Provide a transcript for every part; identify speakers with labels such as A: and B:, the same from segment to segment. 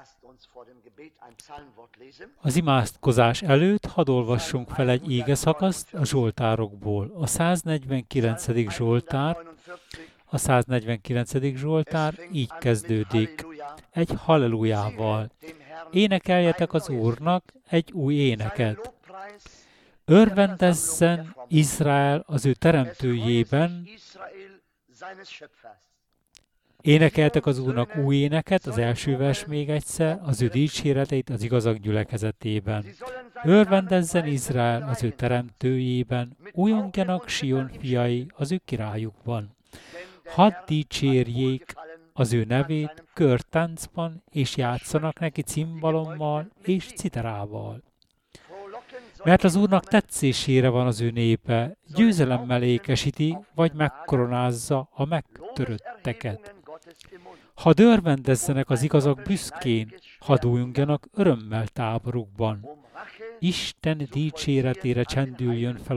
A: Az imádkozás előtt hadd olvassunk fel egy ígeszakaszt a Zsoltárokból. A 149. Zsoltár, így kezdődik, egy hallelujával. Énekeljetek az Úrnak egy új éneket. Örvendezzen Izrael az ő teremtőjében. Énekeltek az Úrnak új éneket, az első vers még egyszer, az ő dicséreteit az igazak gyülekezetében. Örvendezzen Izrael az ő teremtőjében, újongjanak Sion fiai az ő királyukban. Hadd dicsérjék az ő nevét körtáncban, és játszanak neki cimbalommal és citerával. Mert az Úrnak tetszésére van az ő népe, győzelemmel ékesíti, vagy megkoronázza a megtörötteket. Hadd örvendezzenek az igazak büszkén, hadd újongjanak örömmel táborukban. Isten dicsérete csendüljön fel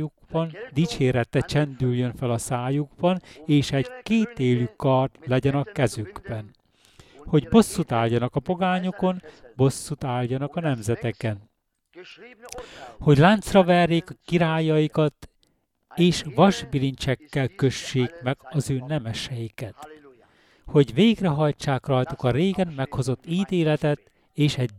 A: a szájukban, és egy kétélű kard legyen a kezükben. Hogy bosszút álljanak a pogányokon, bosszút álljanak a nemzeteken. Hogy láncra verjék a királyaikat, és vasbilincsekkel kössék meg az ő nemeseiket. Hogy végrehajtsák rajtuk a régen meghozott ítéletet, és egy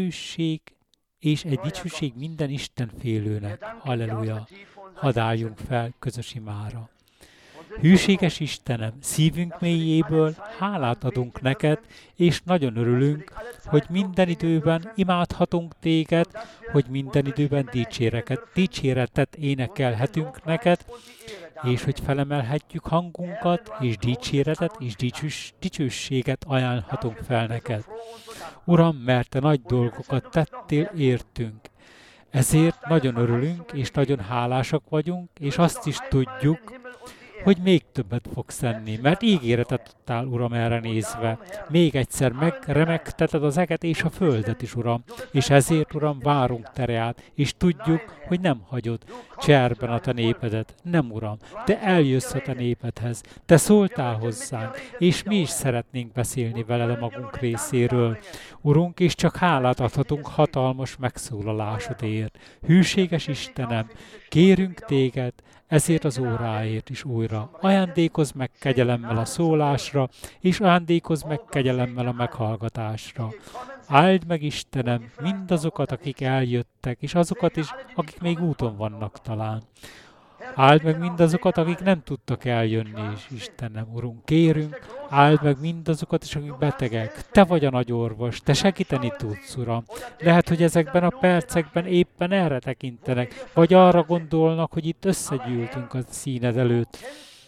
A: dicsőség minden Istenfélőnek. Halleluja! Hadd álljunk fel közös imára. Hűséges Istenem, szívünk mélyéből hálát adunk neked, és nagyon örülünk, hogy minden időben imádhatunk téged, hogy minden időben dicséretet énekelhetünk neked, és hogy felemelhetjük hangunkat, és dicséretet és dicsőséget ajánlhatunk fel neked. Uram, mert te nagy dolgokat tettél értünk. Ezért nagyon örülünk, és nagyon hálásak vagyunk, és azt is tudjuk, hogy még többet fogsz tenni, mert ígéretet adtál, Uram, erre nézve. Még egyszer megremegteted az eget és a földet is, Uram, és ezért, Uram, várunk tereát, és tudjuk, hogy nem hagyod cserben a te népedet. Nem, Uram, te eljössz a te népedhez, te szóltál hozzánk, és mi is szeretnénk beszélni veled a magunk részéről. Urunk, és csak hálát adhatunk hatalmas megszólalásodért. Hűséges Istenem, kérünk téged, ezért az óráért is újra. Ajándékozz meg kegyelemmel a szólásra, és ajándékozz meg kegyelemmel a meghallgatásra. Áld meg, Istenem, mindazokat, akik eljöttek, és azokat is, akik még úton vannak talán. Áld meg mindazokat, akik nem tudtak eljönni is, Istenem, Urunk, kérünk, áld meg mindazokat is, akik betegek. Te vagy a nagy orvos, te segíteni tudsz, Uram. Lehet, hogy ezekben a percekben éppen erre tekintenek, vagy arra gondolnak, hogy itt összegyűltünk a színed előtt.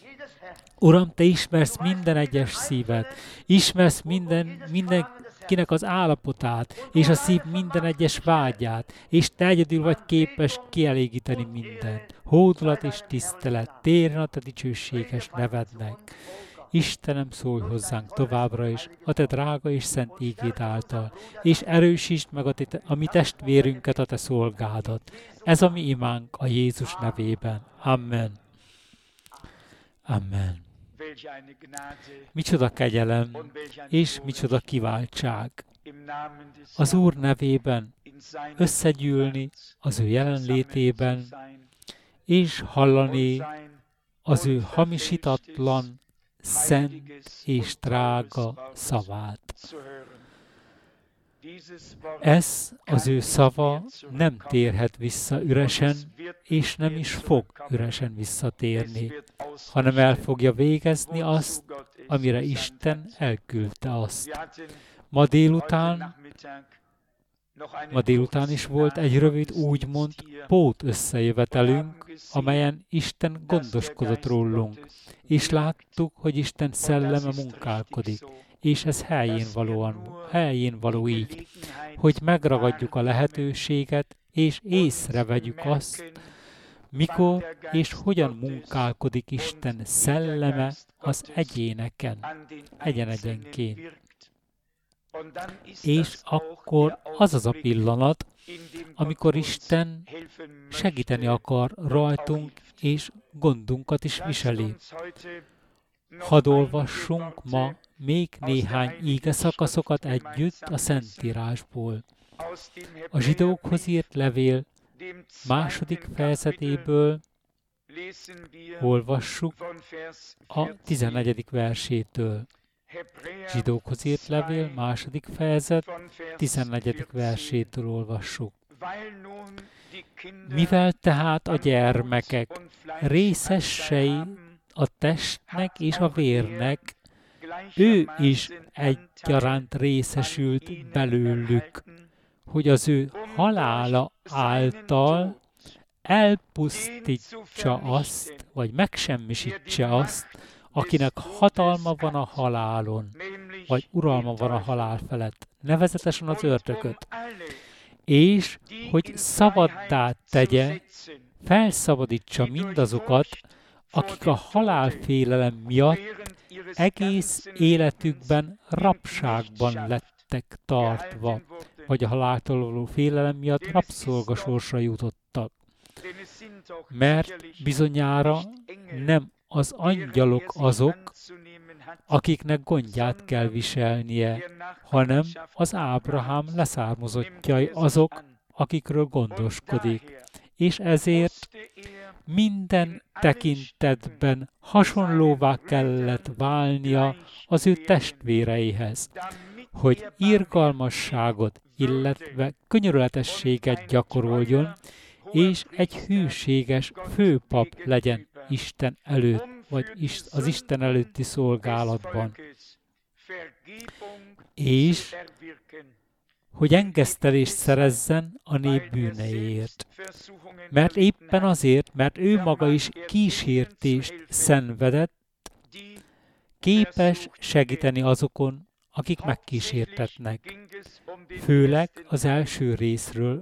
A: Uram, te ismersz minden egyes szívet, ismersz mindenkinek az állapotát, és a szív minden egyes vágyát, és te egyedül vagy képes kielégíteni mindent. Hódolat és tisztelet, térjen a te dicsőséges nevednek. Istenem, szólj hozzánk továbbra is, a te drága és szent ígéd által, és erősítsd meg a mi testvérünket, a te szolgádat. Ez a mi imánk a Jézus nevében. Amen. Amen. Micsoda kegyelem, és micsoda kiváltság. Az Úr nevében összegyűlni az ő jelenlétében, és hallani az ő hamisítatlan, szent és drága szavát. Ez az ő szava nem térhet vissza üresen, és nem is fog üresen visszatérni, hanem el fogja végezni azt, amire Isten elküldte azt. Ma délután is volt egy rövid úgymond pót összejövetelünk, amelyen Isten gondoskodott rólunk, és láttuk, hogy Isten szelleme munkálkodik, és ez helyén való így, hogy megragadjuk a lehetőséget, és észrevegyük azt, mikor és hogyan munkálkodik Isten szelleme az egyéneken, egyenként. És akkor az az a pillanat, amikor Isten segíteni akar rajtunk, és gondunkat is viseli. Hadd olvassunk ma még néhány íge szakaszokat együtt a Szentírásból. A zsidókhoz írt levél második fejezetéből olvassuk a 14. versétől. Zsidókhoz írt levél második fejezet 14. versétől olvassuk. Mivel tehát a gyermekek részesei a testnek és a vérnek, ő is egyaránt részesült belőlük, hogy az ő halála által elpusztítsa azt, vagy megsemmisítse azt, akinek hatalma van a halálon, vagy uralma van a halál felett, nevezetesen az ördögöt, és hogy szabaddá tegye, felszabadítsa mindazokat, akik a halálfélelem miatt egész életükben rabságban lettek tartva, vagy a haláltól való félelem miatt rabszolgasorsra jutottak. Mert bizonyára nem az angyalok azok, akiknek gondját kell viselnie, hanem az Ábrahám leszármazottjai azok, akikről gondoskodik. És ezért minden tekintetben hasonlóvá kellett válnia az ő testvéreihez, hogy irgalmasságot, illetve könyörületességet gyakoroljon, és egy hűséges főpap legyen Isten előtt, vagy az Isten előtti szolgálatban. És hogy engesztelést szerezzen a nép bűneiért. Mert éppen azért, mert ő maga is kísértést szenvedett, képes segíteni azokon, akik megkísértetnek. Főleg az első részről,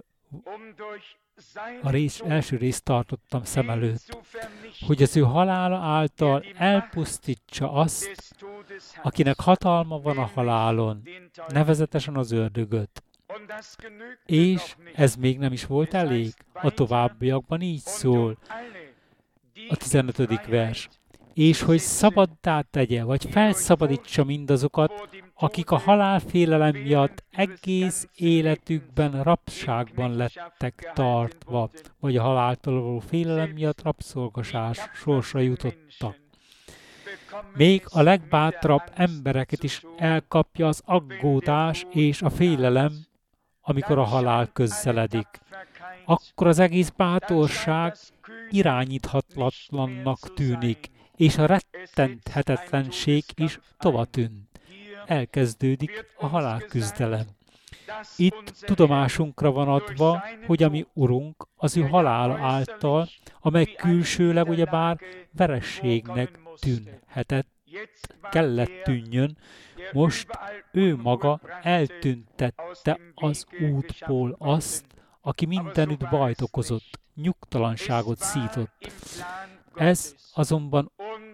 A: első részt tartottam szem előtt, hogy az ő halála által elpusztítsa azt, akinek hatalma van a halálon, nevezetesen az ördögöt. És ez még nem is volt elég. A továbbiakban így szól a 15. vers. És hogy szabaddá tegye, vagy felszabadítsa mindazokat, akik a halálfélelem miatt egész életükben rabságban lettek tartva, vagy a haláltól való félelem miatt rabszolgasás sorsra jutottak. Még a legbátrabb embereket is elkapja az aggódás és a félelem, amikor a halál közeledik. Akkor az egész bátorság irányíthatatlannak tűnik, és a rettenthetetlenség is tovatűnt. Elkezdődik a halálküzdelem. Itt tudomásunkra van adva, hogy a mi Urunk az ő halála által, amely külsőleg ugyebár verességnek tűnhetett, kellett tűnjön, most ő maga eltüntette az útból azt, aki mindenütt bajt okozott, nyugtalanságot szított. Ez azonban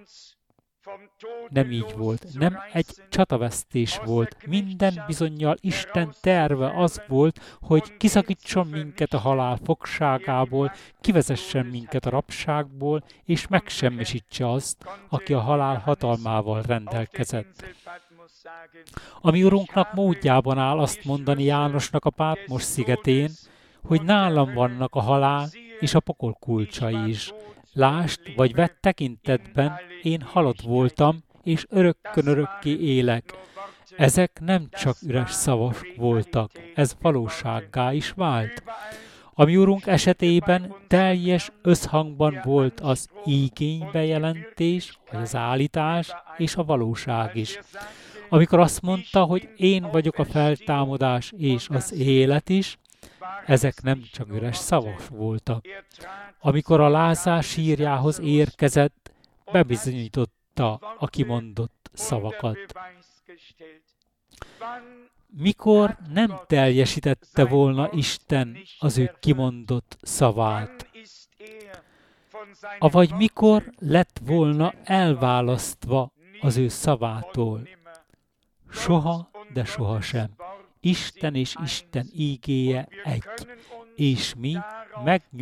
A: nem így volt, nem egy csatavesztés volt. Minden bizonnyal Isten terve az volt, hogy kiszakítson minket a halál fogságából, kivezessen minket a rabságból, és megsemmisítse azt, aki a halál hatalmával rendelkezett. A mi Urunknak módjában áll azt mondani Jánosnak a Pátmos szigetén, hogy nálam vannak a halál és a pokol kulcsai is. Lásd, vagy vedd tekintetben, én halott voltam, és örökkön örökké élek. Ezek nem csak üres szavak voltak, ez valósággá is vált. A mi Urunk esetében teljes összhangban volt az igénybejelentés, vagy az állítás, és a valóság is. Amikor azt mondta, hogy én vagyok a feltámadás és az élet is, ezek nem csak üres szavak voltak. Amikor a Lázár sírjához érkezett, bebizonyította a kimondott szavakat. Mikor nem teljesítette volna Isten az ő kimondott szavát? Avagy mikor lett volna elválasztva az ő szavától? Soha, de sohasem. Isten és Isten ígéje egy, és mi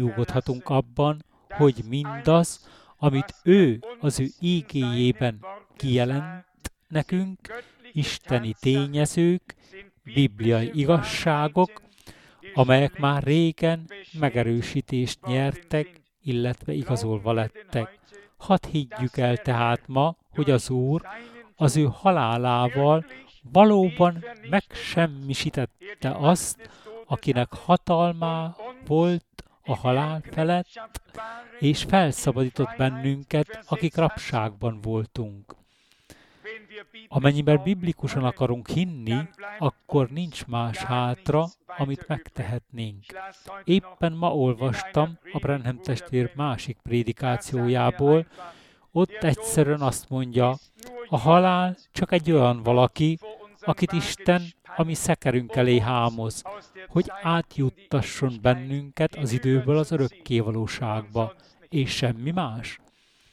A: megnyugodhatunk abban, hogy mindaz, amit ő az ő ígéjében kijelent nekünk isteni tényezők, bibliai igazságok, amelyek már régen megerősítést nyertek, illetve igazolva lettek. Hadd higgyük el tehát ma, hogy az Úr az ő halálával valóban megsemmisítette azt, akinek hatalma volt a halál felett, és felszabadított bennünket, akik rabságban voltunk. Amennyiben biblikusan akarunk hinni, akkor nincs más hátra, amit megtehetnénk. Éppen ma olvastam a Branham testvér másik prédikációjából, ott egyszerűen azt mondja, a halál csak egy olyan valaki, akit Isten a mi szekerünk elé hámoz, hogy átjuttasson bennünket az időből az örökkévalóságba, és semmi más.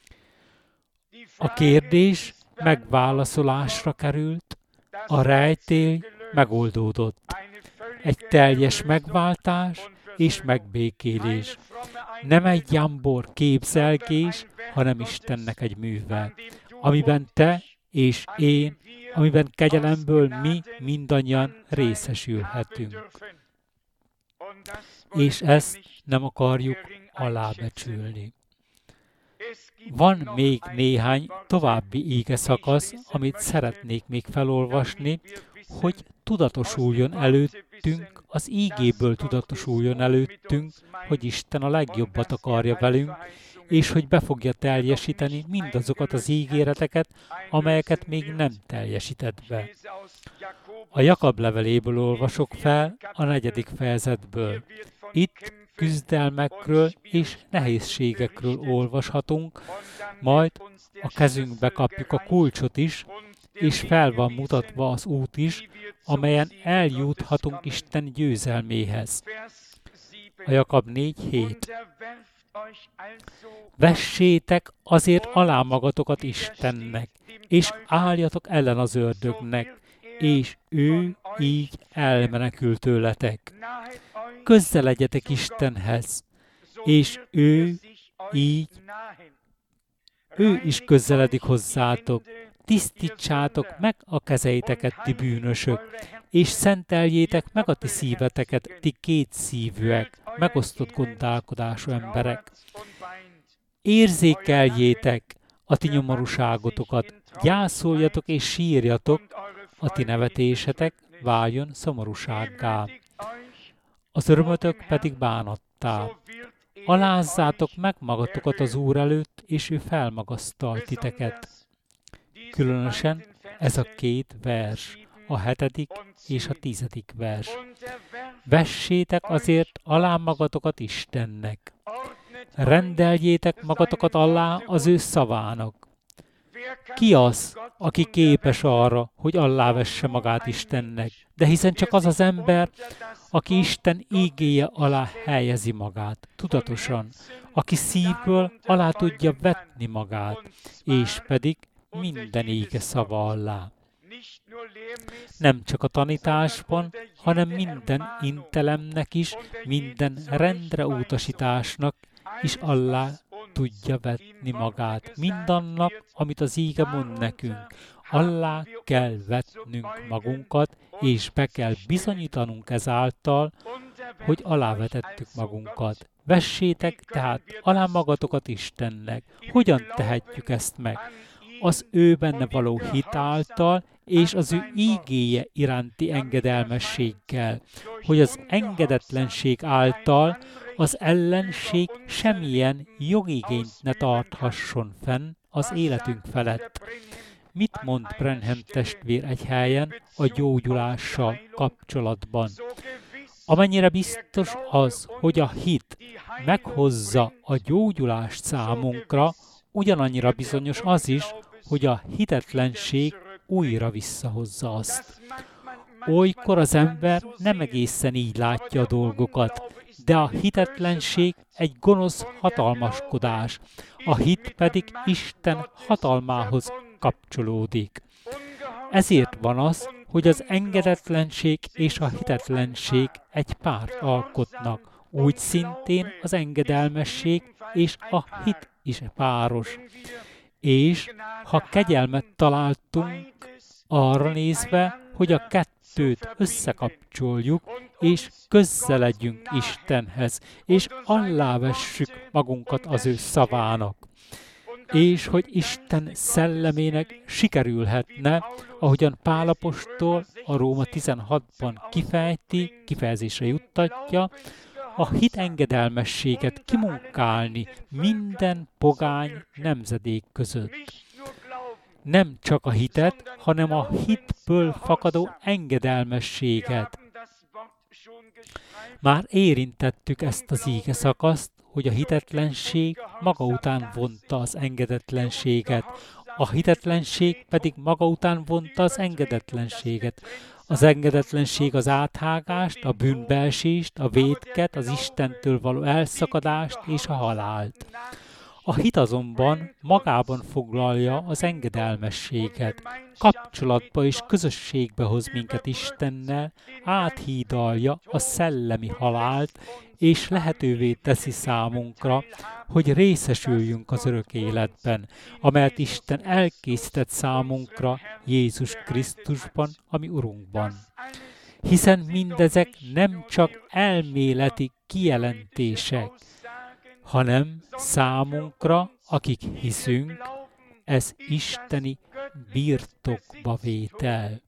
A: A kérdés megválaszolásra került, a rejtély megoldódott. Egy teljes megváltás és megbékélés. Nem egy jambor képzelgés, hanem Istennek egy műve, amiben te és én, amiben kegyelemből mi mindannyian részesülhetünk. És ezt nem akarjuk alábecsülni. Van még néhány további ígeszakasz, amit szeretnék még felolvasni, hogy tudatosuljon előttünk, az ígéből tudatosuljon előttünk, hogy Isten a legjobbat akarja velünk, és hogy be fogja teljesíteni mindazokat az ígéreteket, amelyeket még nem teljesített be. A Jakab leveléből olvasok fel a 4. fejezetből. Itt küzdelmekről és nehézségekről olvashatunk, majd a kezünkbe kapjuk a kulcsot is, és fel van mutatva az út is, amelyen eljuthatunk Isten győzelméhez. A Jakab 4:7. Vessétek azért alá magatokat Istennek, és álljatok ellen az ördögnek, és ő így elmenekül tőletek. Közeledjetek Istenhez, és ő is közeledik hozzátok. Tisztítsátok meg a kezeiteket, ti bűnösök, és szenteljétek meg a ti szíveteket, ti kétszívűek, megosztott gondolkodású emberek. Érzékeljétek a ti nyomorúságotokat, gyászoljatok és sírjatok, a ti nevetésetek váljon szomorúsággá, az örömötök pedig bánattá. Alázzátok meg magatokat az Úr előtt, és ő felmagasztal titeket. Különösen ez a 2 vers, a 7. és a 10. vers. Vessétek azért alá magatokat Istennek. Rendeljétek magatokat alá az ő szavának. Ki az, aki képes arra, hogy allávesse magát Istennek? De hiszen csak az az ember, aki Isten ígéje alá helyezi magát, tudatosan, aki szívből alá tudja vetni magát, és pedig minden íge szava alá. Nem csak a tanításban, hanem minden intelemnek is, minden rendre utasításnak is alá tudja vetni magát. Mindannak, amit az íge mond nekünk. Alá kell vetnünk magunkat, és be kell bizonyítanunk ezáltal, hogy alávetettük magunkat. Vessétek tehát alá magatokat Istennek. Hogyan tehetjük ezt meg? Az ő benne való hit által, és az ő ígéje iránti engedelmességgel, hogy az engedetlenség által az ellenség semmilyen jogigényt ne tarthasson fenn az életünk felett. Mit mond Branham testvér egy helyen a gyógyulással kapcsolatban? Amennyire biztos az, hogy a hit meghozza a gyógyulást számunkra, ugyanannyira bizonyos az is, hogy a hitetlenség újra visszahozza azt. Olykor az ember nem egészen így látja a dolgokat, de a hitetlenség egy gonosz hatalmaskodás, a hit pedig Isten hatalmához kapcsolódik. Ezért van az, hogy az engedetlenség és a hitetlenség egy párt alkotnak, úgy szintén az engedelmesség és a hit is páros. És ha kegyelmet találtunk arra nézve, hogy a kettőt összekapcsoljuk, és közeledjünk Istenhez, és allávessük magunkat az ő szavának. És hogy Isten szellemének sikerülhetne, ahogyan Pál apostol a Róma 16-ban kifejezésre juttatja, a hit engedelmességet kimunkálni minden pogány nemzedék között. Nem csak a hitet, hanem a hitből fakadó engedelmességet. Már érintettük ezt az íge szakaszt, hogy a hitetlenség maga után vonta az engedetlenséget, a hitetlenség pedig maga után vonta az engedetlenséget. Az engedetlenség az áthágást, a bűnbeesést, a vétket, az Istentől való elszakadást és a halált. A hit azonban magában foglalja az engedelmességet, kapcsolatba és közösségbe hoz minket Istennel, áthídalja a szellemi halált, és lehetővé teszi számunkra, hogy részesüljünk az örök életben, amelyet Isten elkészített számunkra Jézus Krisztusban, ami Urunkban. Hiszen mindezek nem csak elméleti kijelentések, hanem számunkra, akik hiszünk, ez isteni birtokba vétel.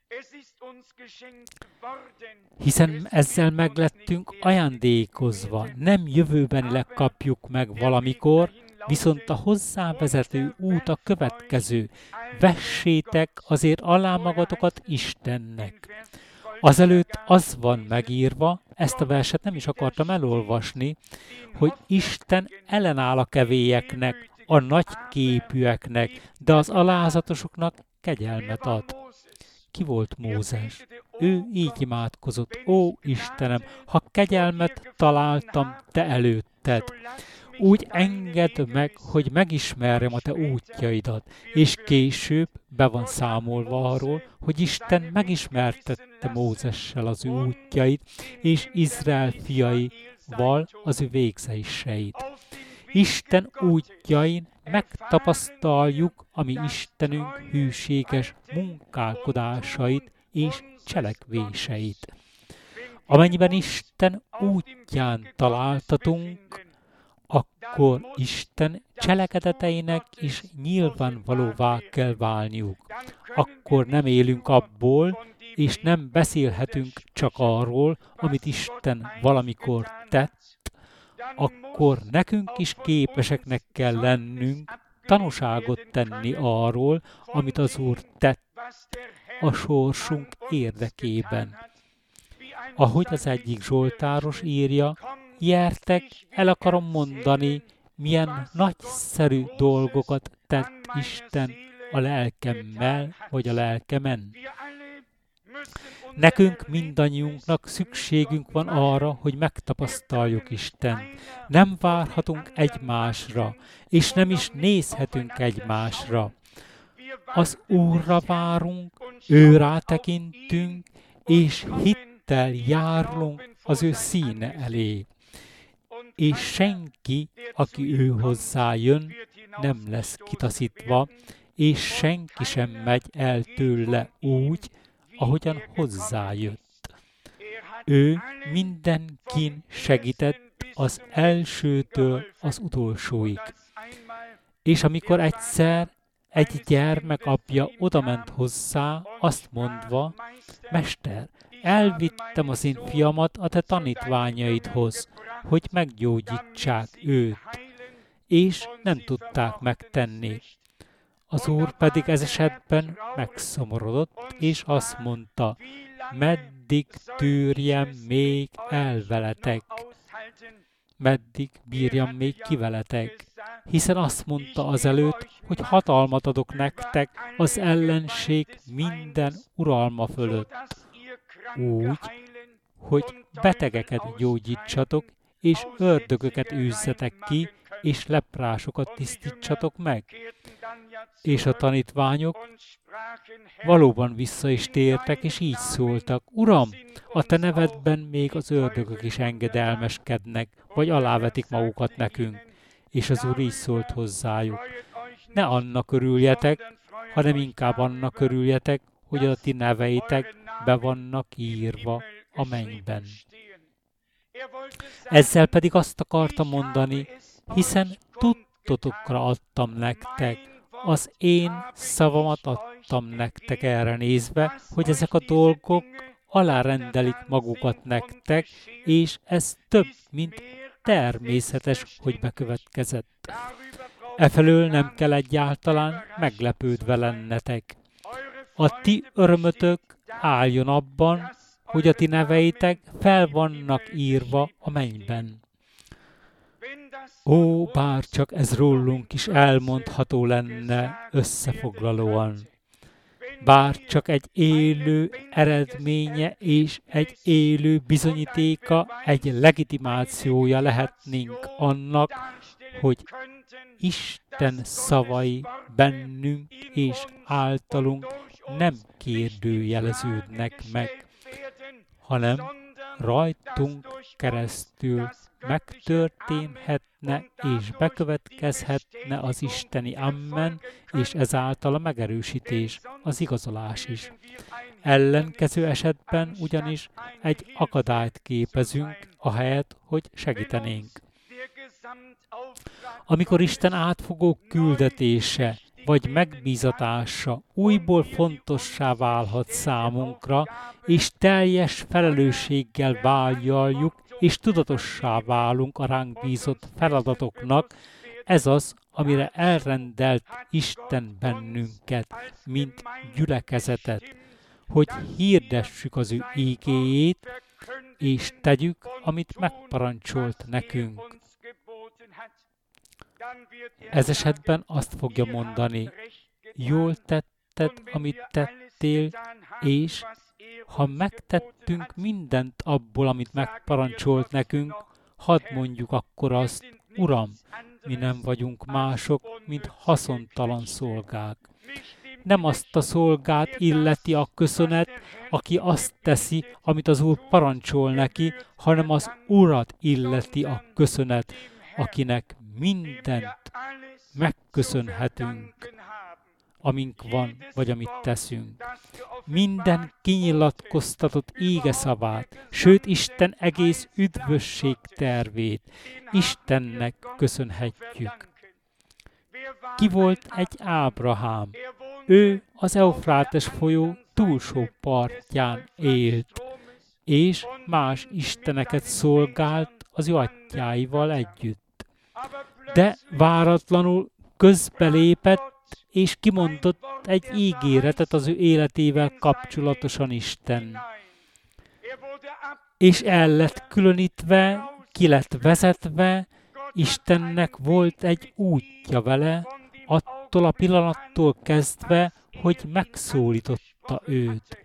A: Hiszen ezzel meglettünk ajándékozva, nem jövőbenileg kapjuk meg valamikor, viszont a hozzávezető út a következő. Vessétek azért alá magatokat Istennek. Azelőtt az van megírva, ezt a verset nem is akartam elolvasni, hogy Isten ellenáll a kevélyeknek, a nagyképűeknek, de az alázatosoknak kegyelmet ad. Ki volt Mózes? Ő így imádkozott: ó Istenem, ha kegyelmet találtam te előtted, úgy engedd meg, hogy megismerjem a te útjaidat. És később be van számolva arról, hogy Isten megismertette Mózessel az ő útjait, és Izrael fiaival az ő végzéseit. Isten útjain megtapasztaljuk a mi Istenünk hűséges munkálkodásait és cselekvéseit. Amennyiben Isten útján találtatunk, akkor Isten cselekedeteinek is nyilvánvalóvá kell válniuk. Akkor nem élünk abból, és nem beszélhetünk csak arról, amit Isten valamikor tett, akkor nekünk is képeseknek kell lennünk tanúságot tenni arról, amit az Úr tett a sorsunk érdekében. Ahogy az egyik zsoltáros írja, gyertek, el akarom mondani, milyen nagyszerű dolgokat tett Isten a lelkemmel, vagy a lelkemen. Nekünk mindannyiunknak szükségünk van arra, hogy megtapasztaljuk Istent. Nem várhatunk egymásra, és nem is nézhetünk egymásra. Az Úrra várunk, ő rátekintünk, és hittel járulunk az ő színe elé. És senki, aki ő hozzá jön, nem lesz kitaszítva, és senki sem megy el tőle úgy, ahogyan hozzájött. Ő mindenkin segített az elsőtől az utolsóig. És amikor egyszer egy gyermek apja odament hozzá, azt mondva: Mester, elvittem az én fiamat a te tanítványaidhoz, hogy meggyógyítsák őt, és nem tudták megtenni. Az Úr pedig ez esetben megszomorodott, és azt mondta: meddig tűrjem még el veletek? Meddig bírjam még ki veletek? Hiszen azt mondta azelőtt, hogy hatalmat adok nektek az ellenség minden uralma fölött. Úgy, hogy betegeket gyógyítsatok, és ördögöket űzzetek ki, és leprásokat tisztítsatok meg. És a tanítványok valóban vissza is tértek, és így szóltak: Uram, a te nevedben még az ördögök is engedelmeskednek, vagy alávetik magukat nekünk. És az Úr így szólt hozzájuk: ne annak örüljetek, hanem inkább annak örüljetek, hogy a ti neveitek be vannak írva a mennyben. Ezzel pedig azt akarta mondani, hiszen tudtotokra adtam nektek, az én szavamat adtam nektek erre nézve, hogy ezek a dolgok alárendelik magukat nektek, és ez több, mint természetes, hogy bekövetkezett. Efelől nem kell egyáltalán meglepődve lennetek. A ti örömötök álljon abban, hogy a ti neveitek fel vannak írva a mennyben. Ó, bár csak ez rólunk is elmondható lenne összefoglalóan. Bár csak egy élő eredménye és egy élő bizonyítéka, egy legitimációja lehetnénk annak, hogy Isten szavai bennünk és általunk nem kérdőjeleződnek meg, hanem rajtunk keresztül megtörténhetne és bekövetkezhetne az isteni amen, és ezáltal a megerősítés, az igazolás is. Ellenkező esetben ugyanis egy akadályt képezünk, ahelyett, hogy segítenénk. Amikor Isten átfogó küldetése vagy megbízatása újból fontossá válhat számunkra, és teljes felelősséggel vállaljuk, és tudatossá válunk a ránk bízott feladatoknak, ez az, amire elrendelt Isten bennünket, mint gyülekezetet, hogy hirdessük az ő ígéjét, és tegyük, amit megparancsolt nekünk. Ez esetben azt fogja mondani, jól tetted, amit tettél, és ha megtettünk mindent abból, amit megparancsolt nekünk, hadd mondjuk akkor azt, Uram, mi nem vagyunk mások, mint haszontalan szolgák. Nem azt a szolgát illeti a köszönet, aki azt teszi, amit az Úr parancsol neki, hanem az Urat illeti a köszönet, akinek mindent megköszönhetünk, amink van, vagy amit teszünk. Minden kinyilatkoztatott ége szavát, sőt Isten egész üdvösség tervét Istennek köszönhetjük. Ki volt egy Ábrahám? Ő az Eufrátes folyó túlsó partján élt, és más isteneket szolgált az ő atyáival együtt. De váratlanul közbelépett, és kimondott egy ígéretet az ő életével kapcsolatosan Isten. És el lett különítve, ki lett vezetve, Istennek volt egy útja vele, attól a pillanattól kezdve, hogy megszólította őt.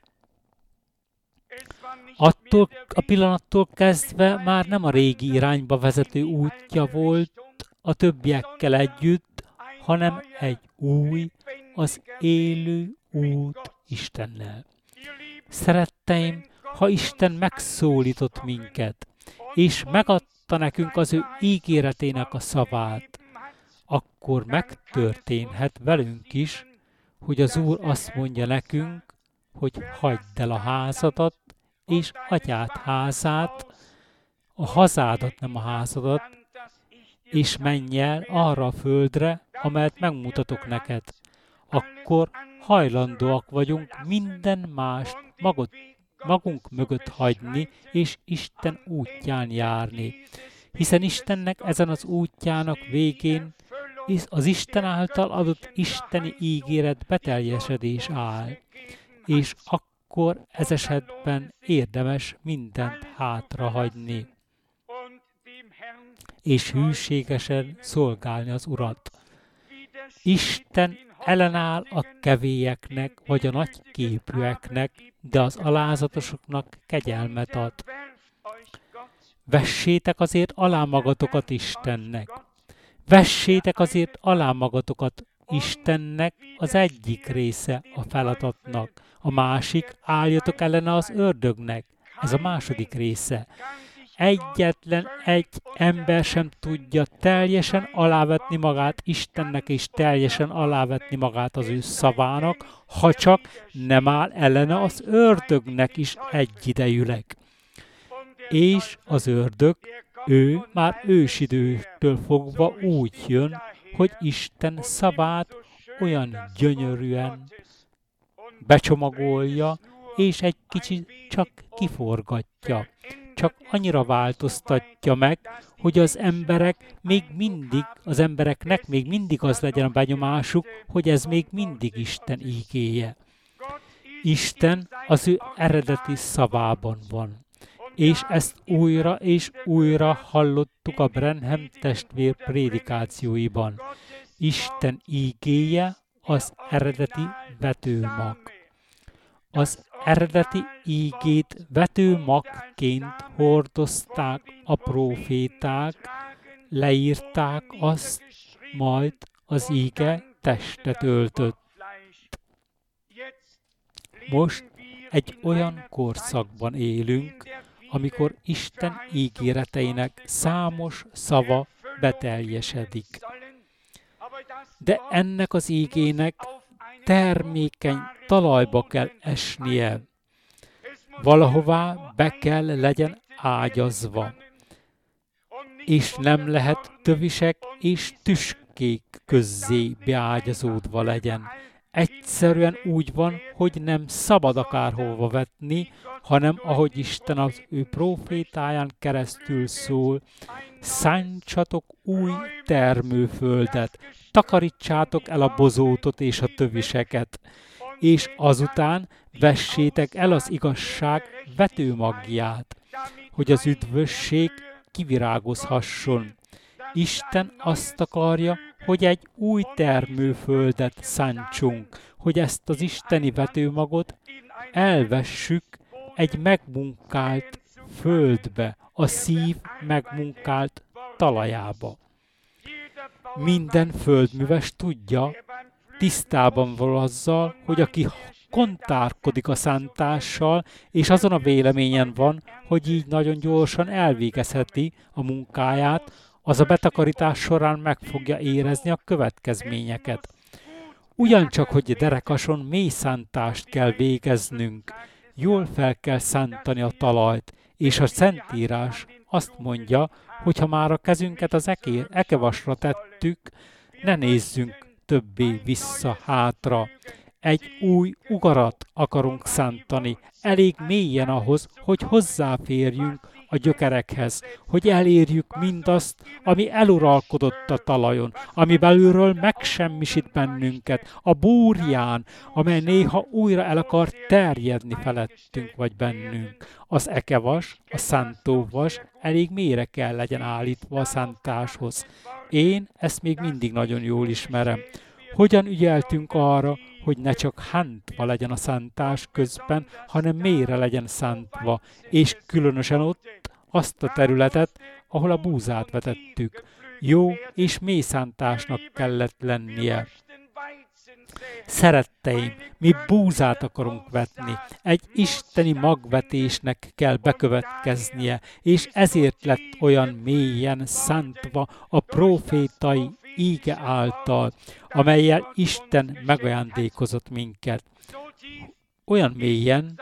A: Attól a pillanattól kezdve már nem a régi irányba vezető útja volt a többiekkel együtt, hanem egy új, az élő út Istennel. Szeretteim, ha Isten megszólított minket, és megadta nekünk az ő ígéretének a szavát, akkor megtörténhet velünk is, hogy az Úr azt mondja nekünk, hogy hagyd el a házadat, és atyád házát, a hazádat, nem a házadat, és menj el arra a földre, amelyet megmutatok neked. Akkor hajlandóak vagyunk minden mást magunk mögött hagyni, és Isten útján járni. Hiszen Istennek ezen az útjának végén az Isten által adott isteni ígéret beteljesedés áll. És akkor ez esetben érdemes mindent hátrahagyni, és hűségesen szolgálni az Urat. Isten ellenáll a kevélyeknek, vagy a nagyképűeknek, de az alázatosoknak kegyelmet ad. Vessétek azért alá magatokat Istennek. Vessétek azért alá magatokat Istennek, az egyik része a feladatnak. A másik, álljatok ellene az ördögnek. Ez a második része. egyetlen egy ember sem tudja teljesen alávetni magát Istennek, és teljesen alávetni magát az ő szavának, ha csak nem áll ellene az ördögnek is egyidejűleg. És az ördög, ő már ősidőtől fogva úgy jön, hogy Isten szavát olyan gyönyörűen becsomagolja, és egy kicsit csak kiforgatja. Csak annyira változtatja meg, hogy az embereknek még mindig az legyen a benyomásuk, hogy ez még mindig Isten ígéje. Isten az ő eredeti szavában van. És ezt újra és újra hallottuk a Branham testvér prédikációiban. Isten ígéje az eredeti vetőmag. Az eredeti ígét vetőmagként hordozták a próféták, leírták azt, majd az íge testet öltött. Most egy olyan korszakban élünk, amikor Isten ígéreteinek számos szava beteljesedik. De ennek az ígének termékeny talajba kell esnie. Valahová be kell legyen ágyazva. És nem lehet tövisek és tüskék közzé beágyazódva legyen. Egyszerűen úgy van, hogy nem szabad akárhova vetni, hanem ahogy Isten az ő prófétáján keresztül szól, szántsatok új termőföldet, takarítsátok el a bozótot és a töviseket, és azután vessétek el az igazság vetőmagját, hogy az üdvösség kivirágozhasson. Isten azt akarja, hogy egy új termőföldet szántsunk, hogy ezt az isteni vetőmagot elvessük egy megmunkált földbe, a szív megmunkált talajába. Minden földműves tudja, tisztában van azzal, hogy aki kontárkodik a szántással, és azon a véleményen van, hogy így nagyon gyorsan elvégezheti a munkáját, az a betakarítás során meg fogja érezni a következményeket. Ugyancsak, hogy derekason mély szántást kell végeznünk, jól fel kell szántani a talajt, és a Szentírás azt mondja, hogy ha már a kezünket az ekevasra tettük, ne nézzünk többé vissza hátra. Egy új ugarat akarunk szántani, elég mélyen ahhoz, hogy hozzáférjünk a gyökerekhez, hogy elérjük mindazt, ami eluralkodott a talajon, ami belülről megsemmisít bennünket, a búrján, amely néha újra el akar terjedni felettünk vagy bennünk. Az ekevas, a szántóvas elég mélyre kell legyen állítva a szántáshoz. Én ezt még mindig nagyon jól ismerem. Hogyan ügyeltünk arra, hogy ne csak hántva legyen a szántás közben, hanem mélyre legyen szántva, és különösen ott azt a területet, ahol a búzát vetettük. Jó és mély szántásnak kellett lennie. Szeretteim, mi búzát akarunk vetni, egy isteni magvetésnek kell bekövetkeznie, és ezért lett olyan mélyen szántva a prófétai íge által, amellyel Isten megajándékozott minket. Olyan mélyen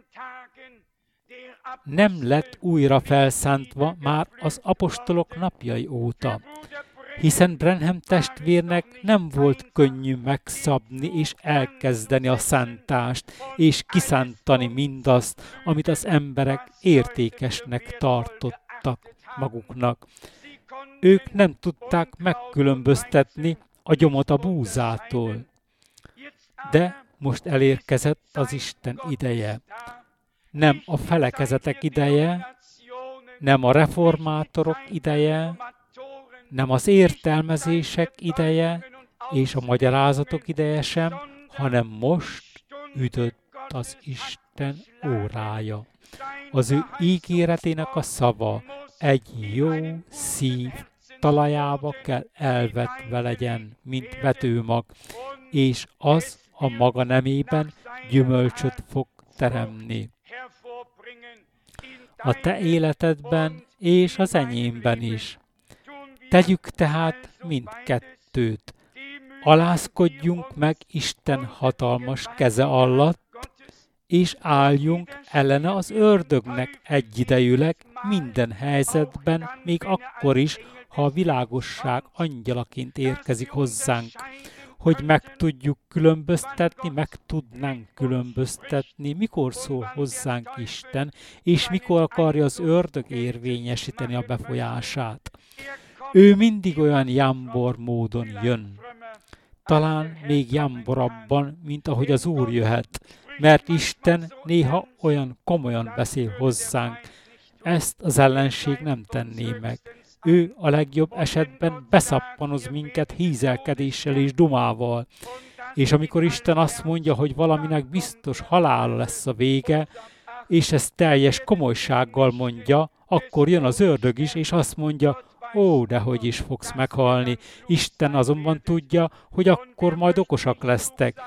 A: nem lett újra felszántva már az apostolok napjai óta, hiszen Branham testvérnek nem volt könnyű megszabni és elkezdeni a szántást, és kiszántani mindazt, amit az emberek értékesnek tartottak maguknak. Ők nem tudták megkülönböztetni a gyomot a búzától. De most elérkezett az Isten ideje. Nem a felekezetek ideje, nem a reformátorok ideje, nem az értelmezések ideje és a magyarázatok ideje sem, hanem most ütött az Isten órája. Az ő ígéretének a szava egy jó szív talajába kell elvetve legyen, mint vetőmag, és az a maga nemében gyümölcsöt fog teremni. a te életedben és az enyémben is. Tegyük tehát mindkettőt. Alázkodjunk meg Isten hatalmas keze alatt, és álljunk ellene az ördögnek egyidejűleg minden helyzetben, még akkor is, ha a világosság angyalaként érkezik hozzánk, hogy meg tudjuk különböztetni, meg tudnánk különböztetni, mikor szól hozzánk Isten, és mikor akarja az ördög érvényesíteni a befolyását. Ő mindig olyan jámbor módon jön. Talán még jámborabban, mint ahogy az Úr jöhet, mert Isten néha olyan komolyan beszél hozzánk. Ezt az ellenség nem tenné meg. Ő a legjobb esetben beszappanoz minket hízelkedéssel és dumával. És amikor Isten azt mondja, hogy valaminek biztos halála lesz a vége, és ezt teljes komolysággal mondja, akkor jön az ördög is, és azt mondja, ó, dehogy is fogsz meghalni. Isten azonban tudja, hogy akkor majd okosak lesztek.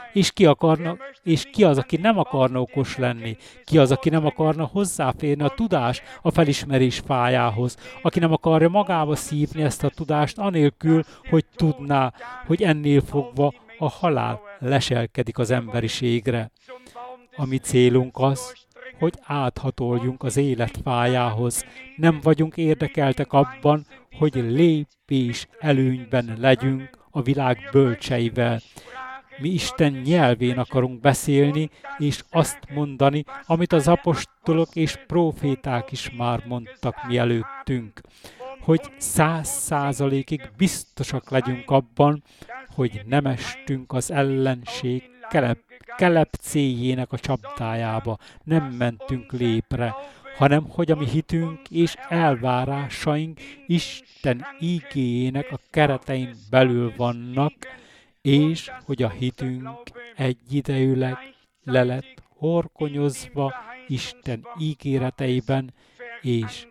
A: És ki az, aki nem akarna okos lenni? Ki az, aki nem akarna hozzáférni a tudás a felismerés fájához? Aki nem akarja magába szívni ezt a tudást, anélkül, hogy tudná, hogy ennél fogva a halál leselkedik az emberiségre. A mi célunk az, hogy áthatoljunk az élet fájához. Nem vagyunk érdekeltek abban, hogy lépés előnyben legyünk a világ bölcseivel. Mi Isten nyelvén akarunk beszélni, és azt mondani, amit az apostolok és próféták is már mondtak mielőttünk. Hogy 100%-ig biztosak legyünk abban, hogy nem estünk az ellenség kelepcéjének a csapdájába, nem mentünk lépre, hanem hogy a mi hitünk és elvárásaink Isten ígéjének a keretein belül vannak, és hogy a hitünk egyidejűleg le lett horkonyozva Isten ígéreteiben, és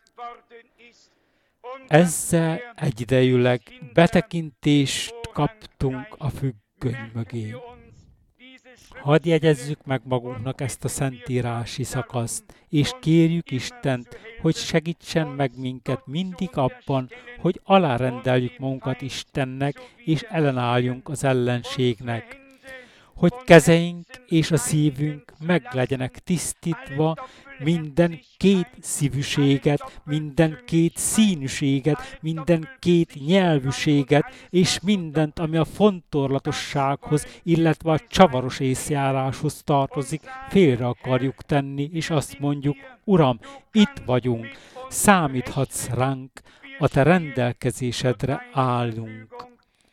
A: ezzel egyidejűleg betekintést kaptunk a függöny mögé. Hadd jegyezzük meg magunknak ezt a szentírási szakaszt, és kérjük Istent, hogy segítsen meg minket mindig abban, hogy alárendeljük magunkat Istennek, és ellenálljunk az ellenségnek. Hogy kezeink és a szívünk meg legyenek tisztítva, minden két szívűséget, minden két színűséget, minden két nyelvűséget, és mindent, ami a fontorlatossághoz, illetve a csavaros észjáráshoz tartozik, félre akarjuk tenni, és azt mondjuk, Uram, itt vagyunk, számíthatsz ránk, a te rendelkezésedre állunk.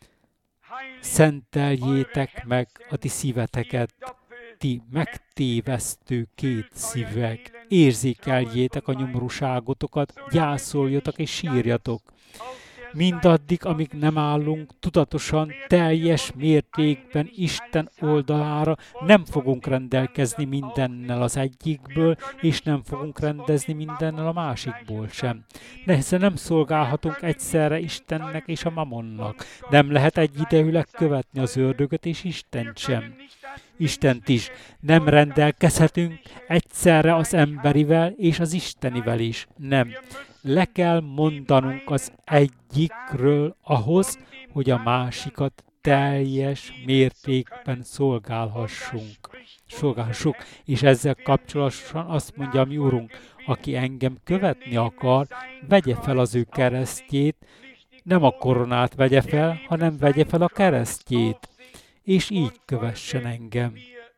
A: Szenteljétek meg a ti szíveteket, ti megtévesztő két szívek, érzékeljétek a nyomorúságotokat, gyászoljatok és sírjatok. Mindaddig, amíg nem állunk tudatosan, teljes mértékben Isten oldalára, nem fogunk rendelkezni mindennel az egyikből, és nem fogunk rendezni mindennel a másikból sem. Hiszen nem szolgálhatunk egyszerre Istennek és a mamonnak. Nem lehet egyidejűleg követni az ördögöt és Istent sem. Istent is. Nem rendelkezhetünk egyszerre az emberivel és az istenivel is. Nem. Le kell mondanunk az egyikről ahhoz, hogy a másikat teljes mértékben szolgálhassuk. És ezzel kapcsolatosan azt mondja a mi Urunk, aki engem követni akar, vegye fel az ő keresztjét, nem a koronát vegye fel, hanem vegye fel a keresztjét, és így kövessen engem.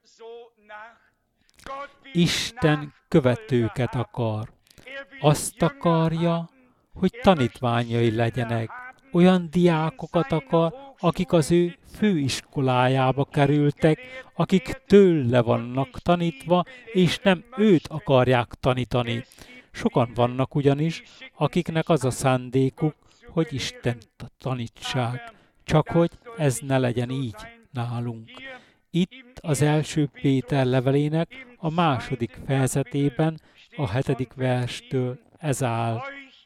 A: Isten követőket akar. Azt akarja, hogy tanítványai legyenek. Olyan diákokat akar, akik az ő főiskolájába kerültek, akik tőle vannak tanítva, és nem őt akarják tanítani. Sokan vannak ugyanis, akiknek az a szándékuk, hogy Istent tanítsák. Csak hogy ez ne legyen így nálunk. Itt az első Péter levelének a második fejezetében, a 7. verstől ez áll.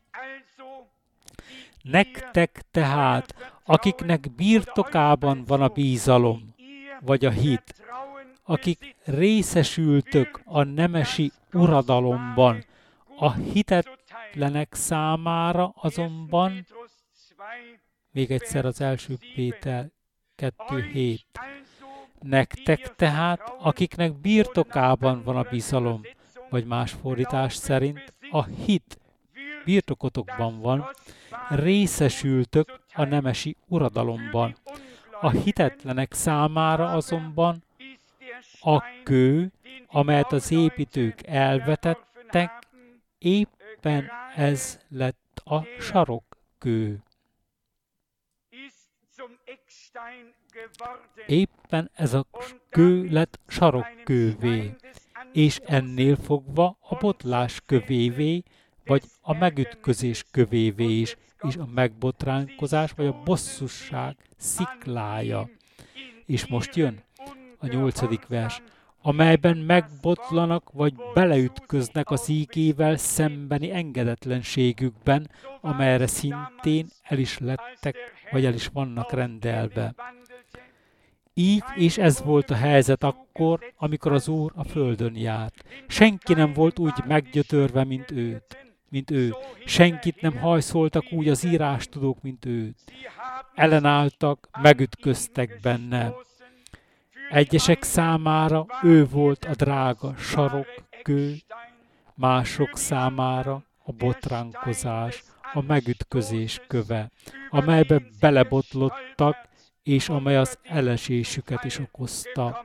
A: Nektek tehát, akiknek birtokában van a bízalom, vagy a hit, akik részesültök a nemesi uradalomban, A hitetlenek számára azonban, még egyszer az 1 Péter 2:7, nektek tehát, akiknek birtokában van a bizalom, vagy más fordítás szerint a hit birtokotokban van, részesültök a nemesi uradalomban. A hitetlenek számára azonban a kő, amelyet az építők elvetettek, éppen ez lett a sarokkő. Éppen ez a kő lett sarokkővé, és ennél fogva a botlás kövévé, vagy a megütközés kövévé is, és a megbotránkozás, vagy a bosszusság sziklája. És most jön a 8. vers, amelyben megbotlanak, vagy beleütköznek az ígével szembeni engedetlenségükben, amelyre szintén el is lettek, vagy el is vannak rendelve. Így és ez volt a helyzet akkor, amikor az Úr a földön járt. Senki nem volt úgy meggyötörve, mint ő. Senkit nem hajszoltak úgy az írástudók, mint őt. Ellenálltak, megütköztek benne. Egyesek számára ő volt a drága sarokkő, mások számára a botránkozás, a megütközés köve, amelybe belebotlottak, és amely az elesésüket is okozta.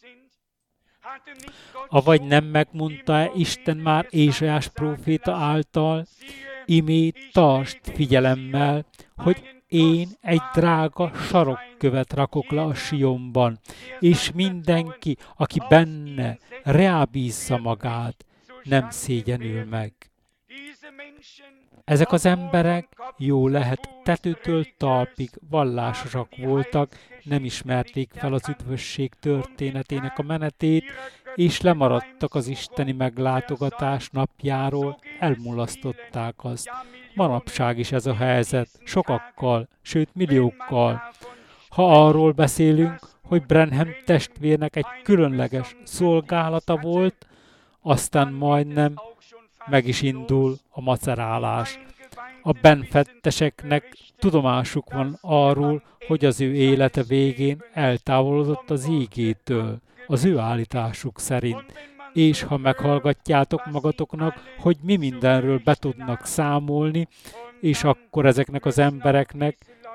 A: Avagy nem megmondta-e Isten már Ézsaiás próféta által, imé tartsd figyelemmel, hogy én egy drága sarokkövet rakok le a Sionban, és mindenki, aki benne reábízza magát, nem szégyenül meg. Ezek az emberek jó lehet tetőtől talpig vallásosak voltak, nem ismerték fel az üdvösség történetének a menetét, és lemaradtak az isteni meglátogatás napjáról, elmulasztották azt. Manapság is ez a helyzet, sokakkal, sőt milliókkal. Ha arról beszélünk, hogy Branham testvérnek egy különleges szolgálata volt, aztán majdnem meg is indul a macerálás. A benfetteseknek tudomásuk van arról, hogy az ő élete végén eltávolodott az ígétől, az ő állításuk szerint. És ha meghallgatjátok magatoknak, hogy mi mindenről be tudnak számolni, és akkor ezeknek az embereknek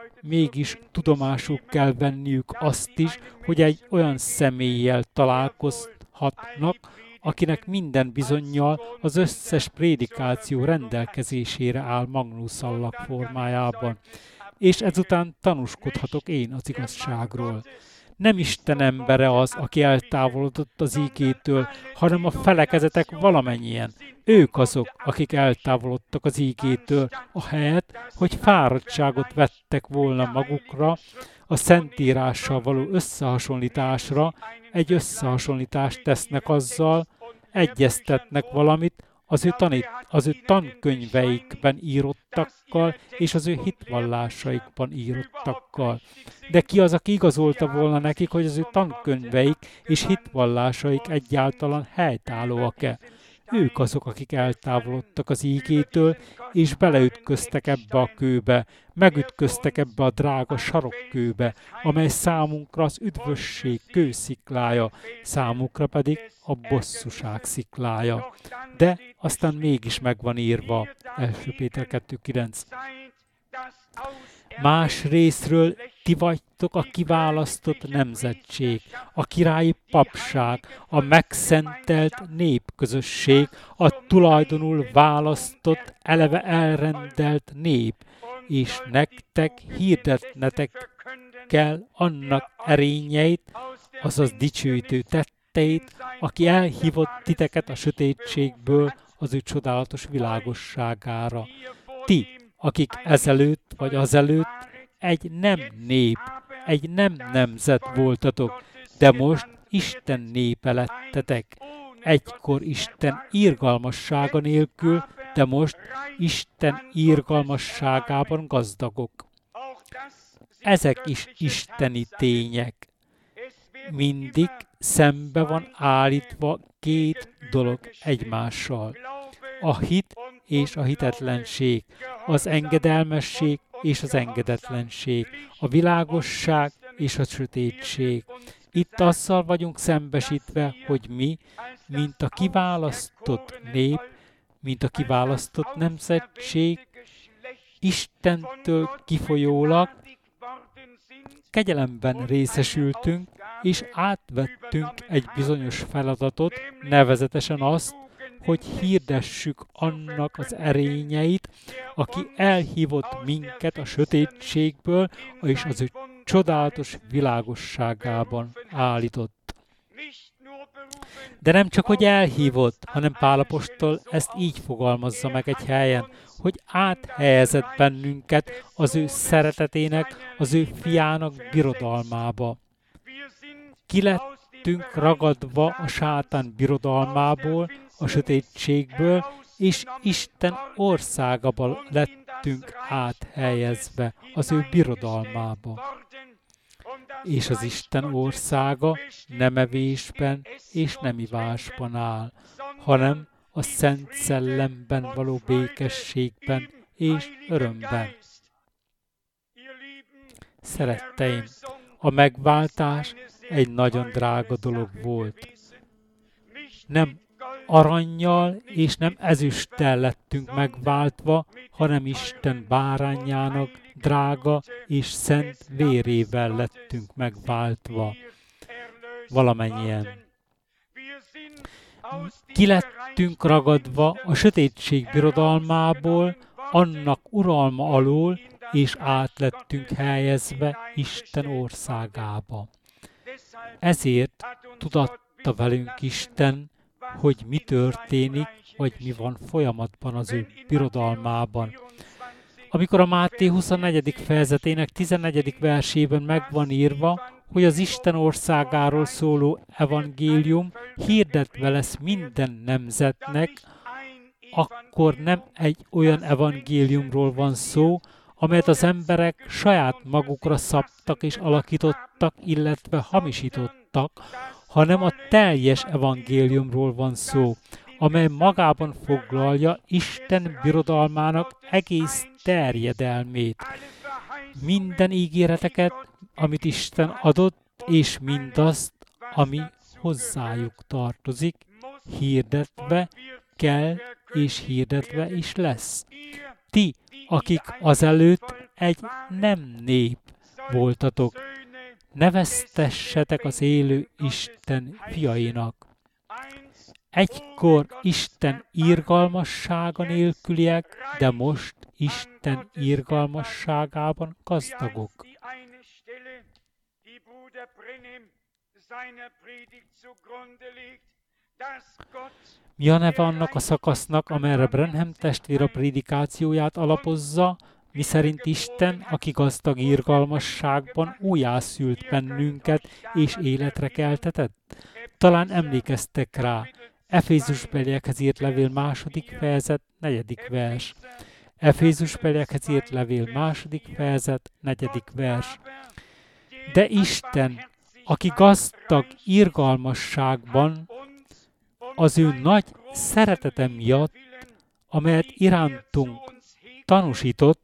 A: mégis tudomásuk kell venniük azt is, hogy egy olyan személlyel találkozhatnak, akinek minden bizonnyal az összes prédikáció rendelkezésére áll magnuszallag formájában. És ezután tanúskodhatok én az igazságról. Nem Isten embere az, aki eltávolodott az ígétől, hanem a felekezetek valamennyien. Ők azok, akik eltávolodtak az ígétől, ahelyett, hogy fáradtságot vettek volna magukra, a Szentírással való összehasonlításra, egy összehasonlítást tesznek azzal, egyeztetnek valamit az ő tankönyveikben írottakkal és az ő hitvallásaikban írottakkal. De ki az, aki igazolta volna nekik, hogy az ő tankönyveik és hitvallásaik egyáltalán helytállóak-e? Ők azok, akik eltávolodtak az ígétől, és beleütköztek ebbe a kőbe, megütköztek ebbe a drága sarokkőbe, amely számunkra az üdvösség kősziklája, számukra pedig a bosszúság sziklája. De aztán mégis megvan írva, 1 Péter 2:9. Más részről ti vagytok a kiválasztott nemzetség, a királyi papság, a megszentelt népközösség, a tulajdonul választott, eleve elrendelt nép, és nektek hirdetnetek kell annak erényeit, azaz dicsőítő tetteit, aki elhívott titeket a sötétségből az ő csodálatos világosságára. Ti, akik ezelőtt vagy azelőtt egy nem nép, egy nem nemzet voltatok, de most Isten népe lettetek. Egykor Isten irgalmassága nélkül, de most Isten irgalmasságában gazdagok. Ezek is isteni tények. Mindig szembe van állítva két dolog egymással. a hit és a hitetlenség, az engedelmesség és az engedetlenség, a világosság és a sötétség. Itt azzal vagyunk szembesítve, hogy mi, mint a kiválasztott nép, mint a kiválasztott nemzetség, Istentől kifolyólag kegyelemben részesültünk, és átvettünk egy bizonyos feladatot, nevezetesen azt, hogy hirdessük annak az erényeit, aki elhívott minket a sötétségből, és az ő csodálatos világosságában állított. De nem csak, hogy elhívott, hanem Pál apostol ezt így fogalmazza meg egy helyen, hogy áthelyezett bennünket az ő szeretetének, az ő fiának birodalmába. Ki lettünk ragadva a sátán birodalmából, a sötétségből, és Isten országába lettünk áthelyezve az ő birodalmába. És az Isten országa nem evésben és nem ivásban áll, hanem a Szent Szellemben való békességben és örömben. Szeretteim, a megváltás egy nagyon drága dolog volt. Nem arannyal és nem ezüsttel lettünk megváltva, hanem Isten bárányának drága és szent vérével lettünk megváltva. Valamennyien. Ki lettünk ragadva a sötétség birodalmából, annak uralma alól, és át lettünk helyezve Isten országába. Ezért tudatta velünk Isten, hogy mi történik, vagy mi van folyamatban az ő birodalmában. Amikor a Máté 24. fejezetének 14. versében megvan írva, hogy az Isten országáról szóló evangélium hirdetve lesz minden nemzetnek, akkor nem egy olyan evangéliumról van szó, amelyet az emberek saját magukra szabtak és alakítottak, illetve hamisítottak, hanem a teljes evangéliumról van szó, amely magában foglalja Isten birodalmának egész terjedelmét. Minden ígéreteket, amit Isten adott, és mindazt, ami hozzájuk tartozik, hirdetve kell, és hirdetve is lesz. Ti, akik azelőtt egy nem nép voltatok, neveztessetek az élő Isten fiainak. Egykor Isten irgalmassága nélküliek, de most Isten irgalmasságában gazdagok. Mi a neve annak a szakasznak, amelyre Branham testvér a prédikációját alapozza, miszerint Isten, aki gazdag irgalmasságban újjászült bennünket és életre keltetett? Talán emlékeztek rá. Efézusbeliekhez írt levél 2. fejezet, 4. vers. Efézusbeliekhez írt levél 2. fejezet, 4. vers. De Isten, aki gazdag irgalmasságban, az ő nagy szeretete miatt, amelyet irántunk tanúsított,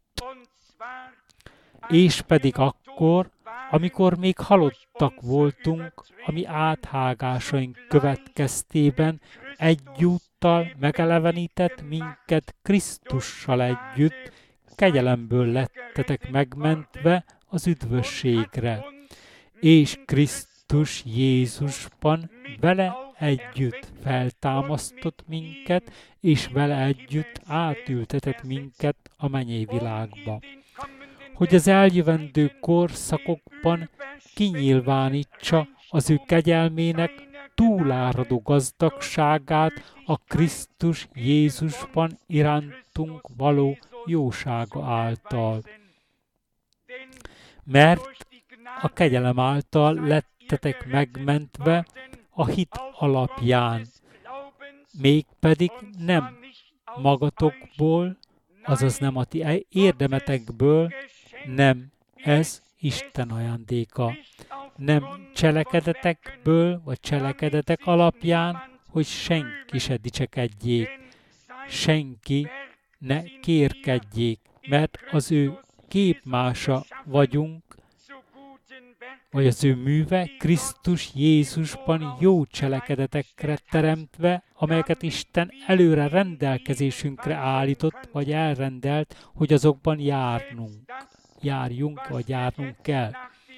A: és pedig akkor, amikor még halottak voltunk, a mi áthágásaink következtében, egyúttal megelevenített minket Krisztussal együtt, kegyelemből lettetek megmentve az üdvösségre, és Krisztus Jézusban vele együtt feltámasztott minket, és vele együtt átültetett minket a mennyei világba, hogy az eljövendő korszakokban kinyilvánítsa az ő kegyelmének túláradó gazdagságát a Krisztus Jézusban irántunk való jósága által. Mert a kegyelem által lettetek megmentve a hit alapján, mégpedig nem magatokból, azaz nem a ti érdemetekből, nem, ez Isten ajándéka. Nem cselekedetekből, vagy cselekedetek alapján, hogy senki se dicsekedjék. senki ne kérkedjék, mert az ő képmása vagyunk, vagy az ő műve Krisztus Jézusban jó cselekedetekre teremtve, amelyeket Isten előre rendelkezésünkre állított, vagy elrendelt, hogy azokban járjunk, vagy járnunk kell.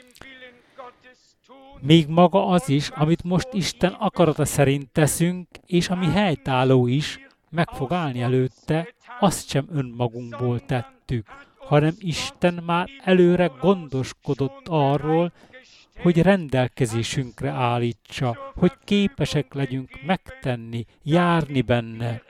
A: Még maga az is, amit most Isten akarata szerint teszünk, és ami helytálló is, meg fog állni előtte, azt sem önmagunkból tettük, hanem Isten már előre gondoskodott arról, hogy rendelkezésünkre állítsa, hogy képesek legyünk megtenni, járni benne.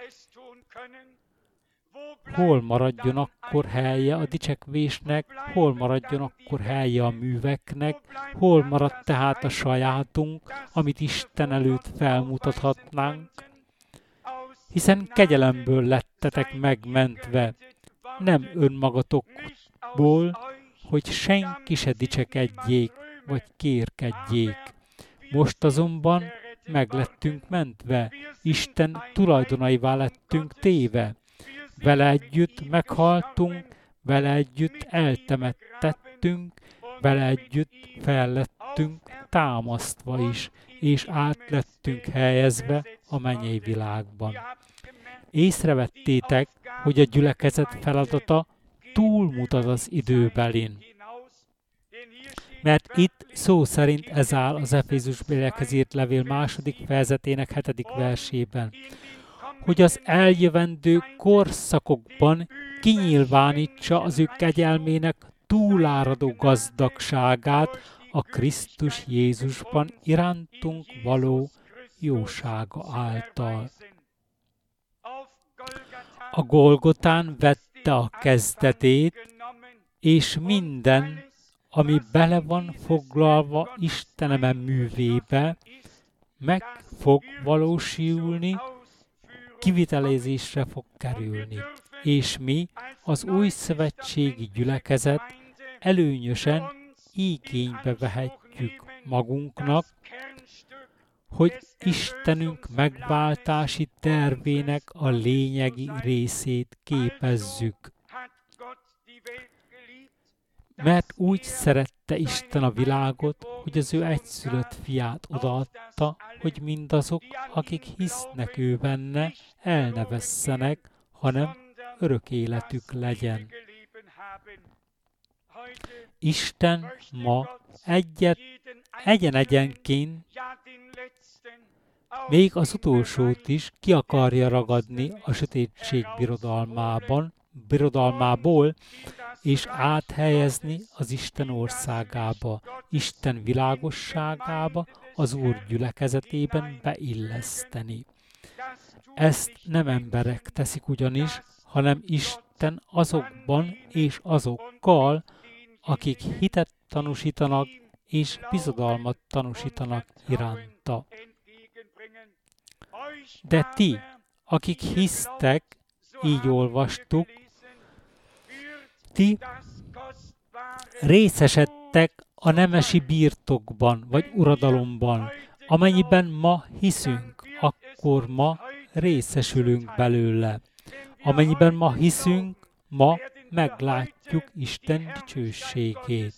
A: Hol maradjon akkor helye a dicsekvésnek, hol maradjon akkor helye a műveknek, hol maradt tehát a sajátunk, amit Isten előtt felmutathatnánk? Hiszen kegyelemből lettetek megmentve, nem önmagatokból, hogy senki se dicsekedjék, vagy kérkedjék. Most azonban meglettünk mentve, Isten tulajdonaivá lettünk téve. Vele együtt meghaltunk, vele együtt eltemettettünk, vele együtt fellettünk támasztva is, és átlettünk helyezve a mennyei világban. Észrevettétek, hogy a gyülekezet feladata túlmutat az időbelin. Mert itt szó szerint ez áll az Efézusbeliekhez írt levél 2. fejezetének 7. versében, hogy az eljövendő korszakokban kinyilvánítsa az ő kegyelmének túláradó gazdagságát a Krisztus Jézusban irántunk való jósága által. A Golgotán vette a kezdetét, és minden, ami bele van foglalva Istenem művébe, meg fog valósulni, kivitelezésre fog kerülni. És mi, az új szövetségi gyülekezet előnyösen igénybe vehetjük magunknak, hogy Istenünk megváltási tervének a lényegi részét képezzük. Mert úgy szerette Isten a világot, hogy az ő egyszülött fiát odaadta, hogy mindazok, akik hisznek ő benne, el ne vesszenek, hanem örök életük legyen. Isten ma egyenként még az utolsót is ki akarja ragadni a sötétség birodalmából, és áthelyezni az Isten országába, Isten világosságába, az Úr gyülekezetében beilleszteni. Ezt nem emberek teszik ugyanis, hanem Isten azokban és azokkal, akik hitet tanúsítanak és bizodalmat tanúsítanak iránta. De ti, akik hisztek, így olvastuk, ti részesedtek a nemesi birtokban vagy uradalomban, amennyiben ma hiszünk, akkor ma részesülünk belőle. Amennyiben ma hiszünk, ma meglátjuk Isten dicsőségét.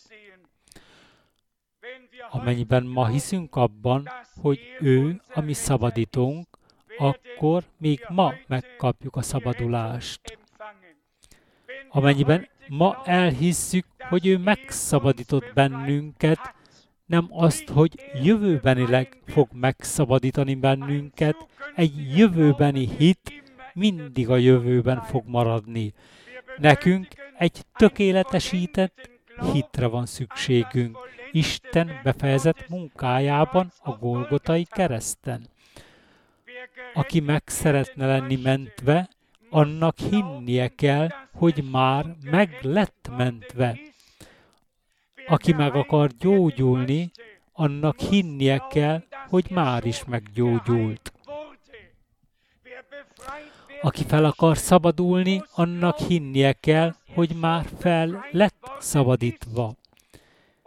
A: Amennyiben ma hiszünk abban, hogy ő a mi szabadítónk, akkor még ma megkapjuk a szabadulást. Amennyiben ma elhisszük, hogy ő megszabadított bennünket, nem azt, hogy jövőbenileg fog megszabadítani bennünket, egy jövőbeni hit mindig a jövőben fog maradni. Nekünk egy tökéletesített hitre van szükségünk, Isten befejezett munkájában a Golgotai kereszten. Aki meg szeretne lenni mentve, annak hinnie kell, hogy már meg lett mentve. Aki meg akar gyógyulni, annak hinnie kell, hogy már is meggyógyult. Aki fel akar szabadulni, annak hinnie kell, hogy már fel lett szabadítva.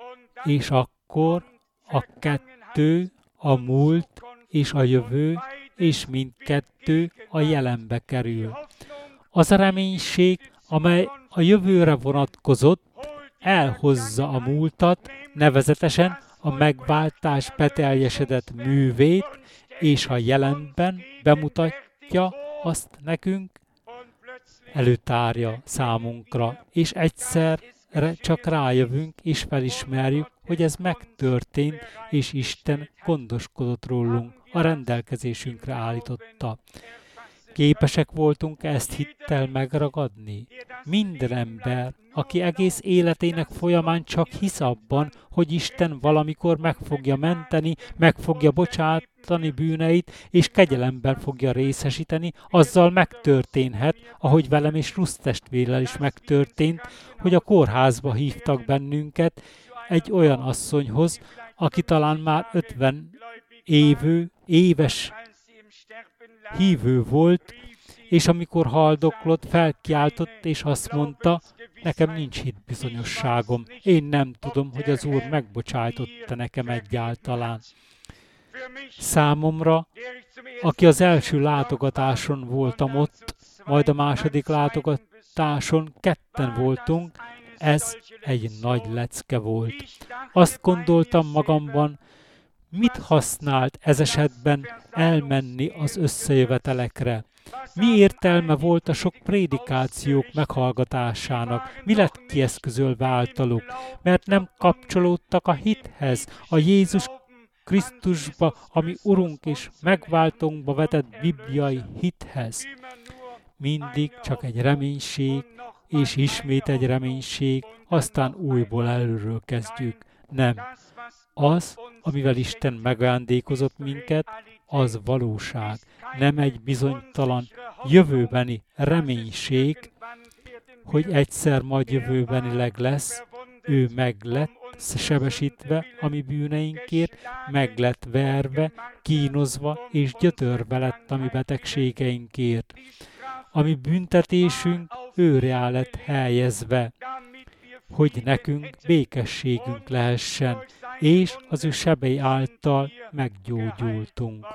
A: És akkor a kettő, a múlt és a jövő és mindkettő a jelenbe kerül. Az a reménység, amely a jövőre vonatkozott, elhozza a múltat, nevezetesen a megváltás beteljesedett művét, és a jelenben bemutatja azt nekünk, előtárja számunkra, és egyszerre csak rájövünk és felismerjük, hogy ez megtörtént, és Isten gondoskodott rólunk, a rendelkezésünkre állította. Képesek voltunk ezt hittel megragadni? Minden ember, aki egész életének folyamán csak hisz abban, hogy Isten valamikor meg fogja menteni, meg fogja bocsátani bűneit, és kegyelemben fogja részesíteni, azzal megtörténhet, ahogy velem és Rusz testvérrel is megtörtént, hogy a kórházba hívtak bennünket egy olyan asszonyhoz, aki talán már 50 éves hívő volt, és amikor haldoklott, felkiáltott, és azt mondta, nekem nincs hitbizonyosságom, én nem tudom, hogy az Úr megbocsájtotta nekem egyáltalán. Számomra, aki az első látogatáson voltam ott, majd a második látogatáson ketten voltunk, ez egy nagy lecke volt. Azt gondoltam magamban, mit használt ez esetben elmenni az összejövetelekre? Mi értelme volt a sok prédikációk meghallgatásának? Mi lett kieszközölve általuk? Mert nem kapcsolódtak a hithez, a Jézus Krisztusba, ami Urunk és megváltónkba vetett bibliai hithez. Mindig csak egy reménység, és ismét egy reménység, aztán újból előről kezdjük. Nem. Az, amivel Isten megajándékozott minket, az valóság. Nem egy bizonytalan jövőbeni reménység, hogy egyszer majd jövőbenileg lesz, ő meg lett sebesítve a mi bűneinkért, meg lett verve, kínozva és gyötörve lett a mi betegségeinkért. A mi büntetésünk őrrá lett helyezve, hogy nekünk békességünk lehessen, és az ő sebei által meggyógyultunk.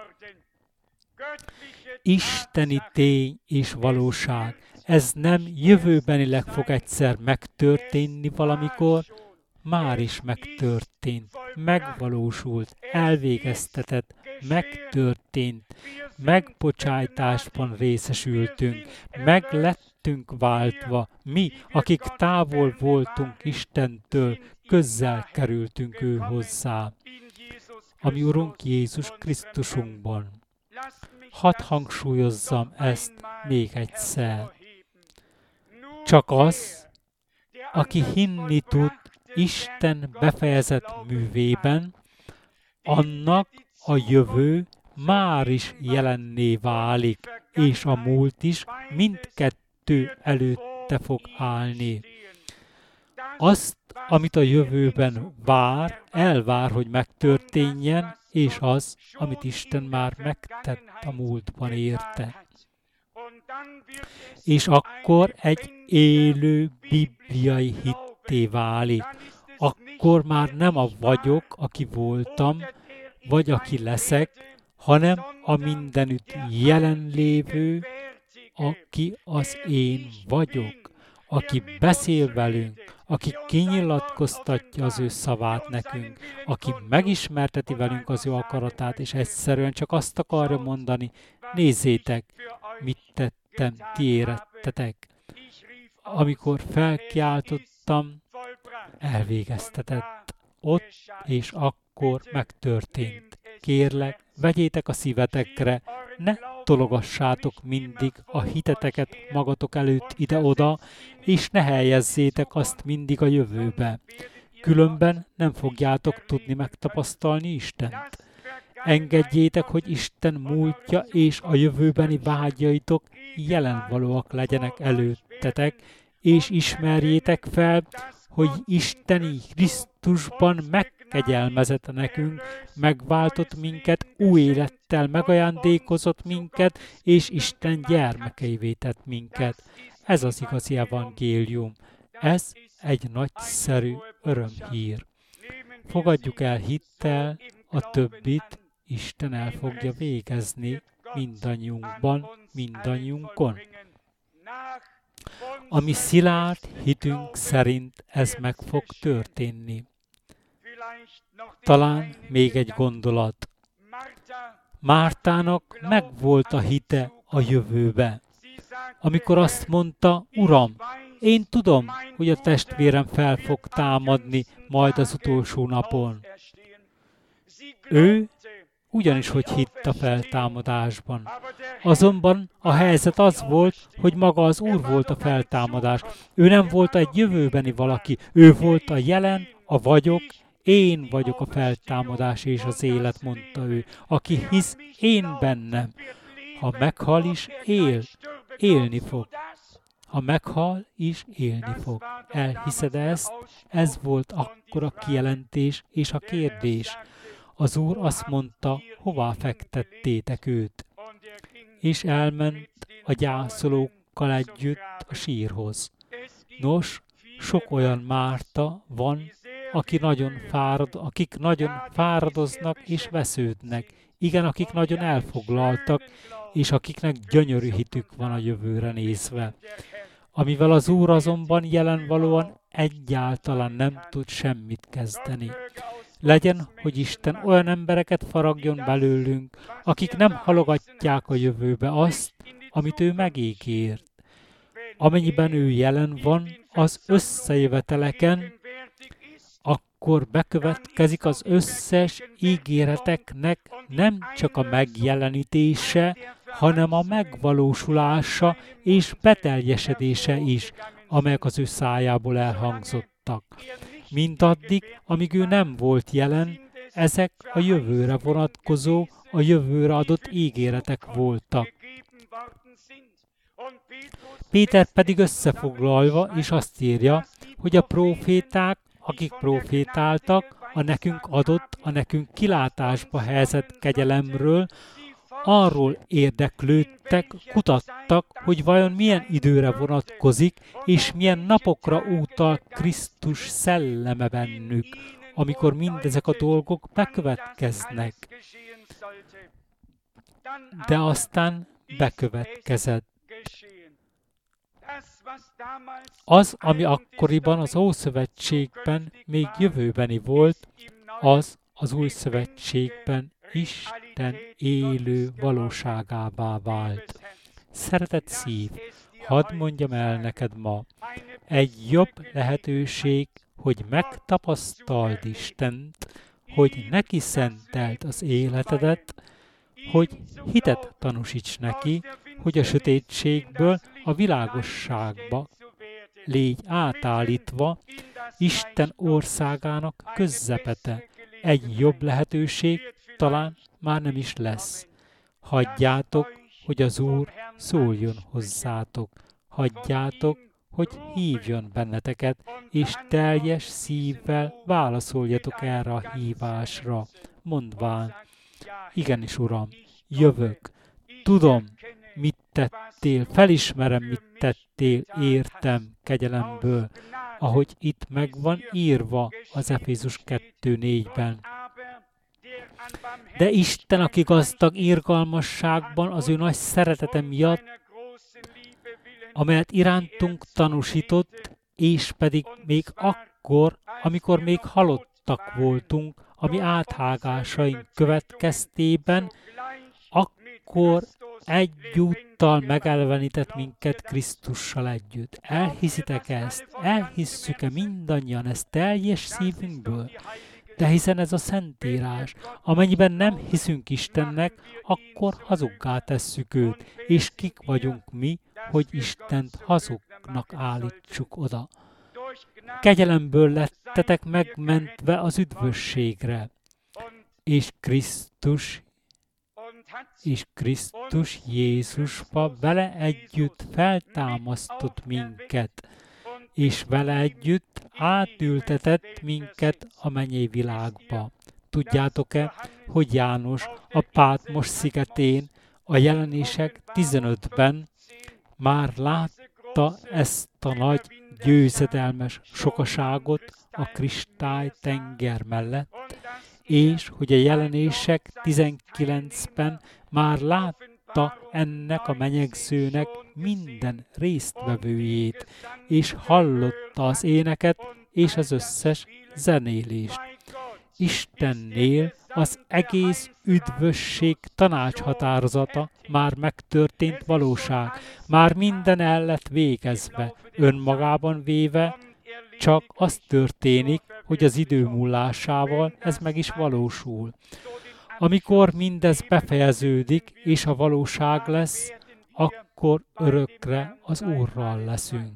A: Isteni tény és valóság, ez nem jövőbenileg fog egyszer megtörténni valamikor, már is megtörtént, megvalósult, elvégeztetett, megtörtént, megbocsájtásban részesültünk, meg lettünk váltva, mi, akik távol voltunk Istentől, közel kerültünk ő hozzá, a mi Urunk Jézus Krisztusunkban. Hadd hangsúlyozzam ezt még egyszer. Csak az, aki hinni tud Isten befejezett művében, annak a jövő már is jelenné válik, és a múlt is mindkettő előtte fog állni. Azt, amit a jövőben elvár, hogy megtörténjen, és az, amit Isten már megtett a múltban érte. És akkor egy élő bibliai hitté válik. Akkor már nem a vagyok, aki voltam, vagy aki leszek, hanem a mindenütt jelenlévő, aki az én vagyok, aki beszél velünk, aki kinyilatkoztatja az ő szavát nekünk, aki megismerteti velünk az ő akaratát, és egyszerűen csak azt akarja mondani, nézzétek, mit tettem, ti érettetek. Amikor felkiáltottam, elvégeztetett. Ott és akkor megtörtént. Kérlek, vegyétek a szívetekre, ne tologassátok mindig a hiteteket magatok előtt ide-oda, és ne helyezzétek azt mindig a jövőbe. Különben nem fogjátok tudni megtapasztalni Istent. Engedjétek, hogy Isten múltja és a jövőbeni vágyaitok jelenvalóak legyenek előttetek, és ismerjétek fel, hogy Isteni Krisztusban megkegyelmezett nekünk, megváltott minket, új élettel megajándékozott minket, és Isten gyermekeivé tett minket. Ez az igazi evangélium. Ez egy nagyszerű örömhír. Fogadjuk el hittel, a többit Isten el fogja végezni mindannyiunkban, mindannyiunkon. A mi szilárd hitünk szerint ez meg fog történni. Talán még egy gondolat. Mártának megvolt a hite a jövőbe. Amikor azt mondta, Uram, én tudom, hogy a testvérem fel fog támadni majd az utolsó napon. Ő ugyanis, hogy hitt a feltámadásban. Azonban a helyzet az volt, hogy maga az Úr volt a feltámadás. Ő nem volt egy jövőbeni valaki, ő volt a jelen, a vagyok, én vagyok a feltámadás és az élet, mondta ő. Aki hisz én bennem, ha meghal is, élni fog. Ha meghal is, élni fog. Elhiszed ezt? Ez volt akkor a kijelentés és a kérdés. Az Úr azt mondta, hová fektettétek őt? És elment a gyászolókkal együtt a sírhoz. Nos, sok olyan Márta van, akik nagyon fáradoznak és vesződnek. Igen, akik nagyon elfoglaltak, és akiknek gyönyörű hitük van a jövőre nézve. Amivel az Úr azonban jelenvalóan egyáltalán nem tud semmit kezdeni. Legyen, hogy Isten olyan embereket faragjon belőlünk, akik nem halogatják a jövőbe azt, amit ő megígért. Amennyiben ő jelen van az összejöveteleken, akkor bekövetkezik az összes ígéreteknek nem csak a megjelenítése, hanem a megvalósulása és beteljesedése is, amelyek az ő szájából elhangzottak. Mindaddig, amíg ő nem volt jelen, ezek a jövőre vonatkozó, a jövőre adott ígéretek voltak. Péter pedig összefoglalva is azt írja, hogy a próféták, akik prófétáltak, a nekünk adott, a nekünk kilátásba helyezett kegyelemről, arról érdeklődtek, kutattak, hogy vajon milyen időre vonatkozik, és milyen napokra utal Krisztus szelleme bennük, amikor mindezek a dolgok bekövetkeznek. De aztán bekövetkezett. Az, ami akkoriban az Ószövetségben még jövőbeni volt, az Új Szövetségben Isten élő valóságává vált. Szeretett szív, hadd mondjam el neked ma, egy jobb lehetőség, hogy megtapasztald Istent, hogy neki szenteld az életedet, hogy hitet tanúsíts neki, hogy a sötétségből a világosságba légy átállítva, Isten országának közzepete. Egy jobb lehetőség talán már nem is lesz. Hagyjátok, hogy az Úr szóljon hozzátok. Hagyjátok, hogy hívjon benneteket, és teljes szívvel válaszoljatok erre a hívásra, mondván, igenis, Uram, jövök, tudom, mit tettél, felismerem, mit tettél, értem kegyelemből, ahogy itt meg van írva az Efézus 2:4-ben. De Isten, aki gazdag irgalmasságban az ő nagy szeretete miatt, amelyet irántunk tanúsított, és pedig még akkor, amikor még halottak voltunk, a mi áthágásaink következtében, akkor egyúttal megelvenített minket Krisztussal együtt. Elhiszitek ezt? Elhisszük-e mindannyian ezt teljes szívünkből? De hiszen ez a Szentírás, amennyiben nem hiszünk Istennek, akkor hazuggá tesszük őt, és kik vagyunk mi, hogy Istent hazugnak állítsuk oda. Kegyelemből lettetek megmentve az üdvösségre, és Krisztus Jézusba vele együtt feltámasztott minket, és vele együtt átültetett minket a mennyei világba. Tudjátok-e, hogy János a Pátmos szigetén a Jelenések 15-ben már látta ezt a nagy győzedelmes sokaságot a kristálytenger mellett, és hogy a Jelenések 19-ben már látta látta ennek a menyegzőnek minden résztvevőjét, és hallotta az éneket és az összes zenélést. Istennél az egész üdvösség tanácshatározata már megtörtént valóság, már minden el lett végezve, önmagában véve, csak az történik, hogy az idő múlásával ez meg is valósul. Amikor mindez befejeződik, és a valóság lesz, akkor örökre az Úrral leszünk.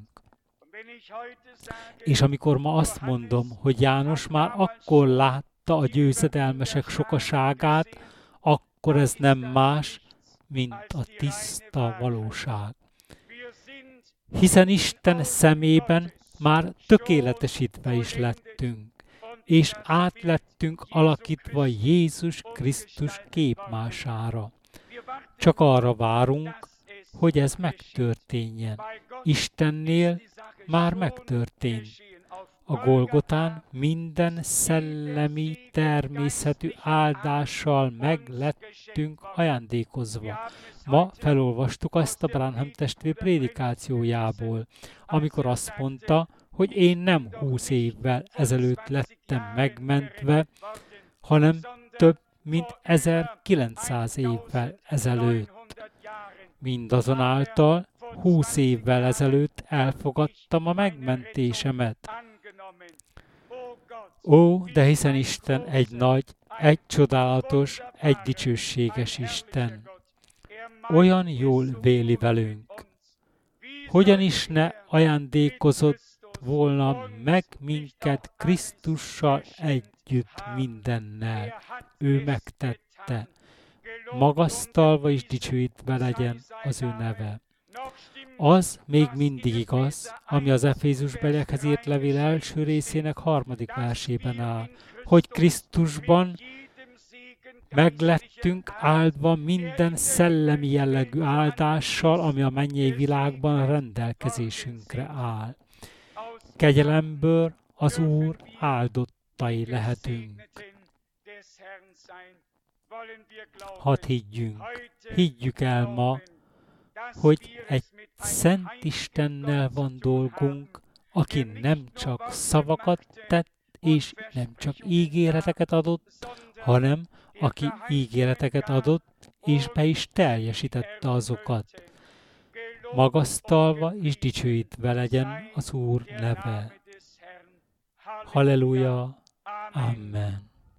A: És amikor ma azt mondom, hogy János már akkor látta a győzedelmesek sokaságát, akkor ez nem más, mint a tiszta valóság. Hiszen Isten szemében már tökéletesítve is lettünk, és át lettünk alakítva Jézus Krisztus képmására. Csak arra várunk, hogy ez megtörténjen. Istennél már megtörtént. A Golgotán minden szellemi, természetű áldással meg lettünk ajándékozva. Ma felolvastuk azt a Branham testvér prédikációjából, amikor azt mondta, hogy én nem 20 évvel ezelőtt lettem megmentve, hanem több mint 1900 évvel ezelőtt. Mindazonáltal 20 évvel ezelőtt elfogadtam a megmentésemet. Ó, de hiszen Isten egy nagy, egy csodálatos, egy dicsőséges Isten. Olyan jól véli velünk. Hogyan is ne ajándékozott volna meg minket Krisztussal együtt mindennel. Ő megtette. Magasztalva és dicsőítve legyen az ő neve. Az még mindig igaz, ami az Efézusbeliekhez írt levél első részének 3. versében áll, hogy Krisztusban meglettünk áldva minden szellemi jellegű áldással, ami a mennyei világban rendelkezésünkre áll. Kegyelemből az Úr áldottai lehetünk. Hadd higgyük el ma, hogy egy Szent Istennel van dolgunk, aki nem csak szavakat tett, és nem csak ígéreteket adott, hanem aki ígéreteket adott, és be is teljesítette azokat. Magasztalva és dicsőítve legyen az Úr neve. Halleluja! Amen.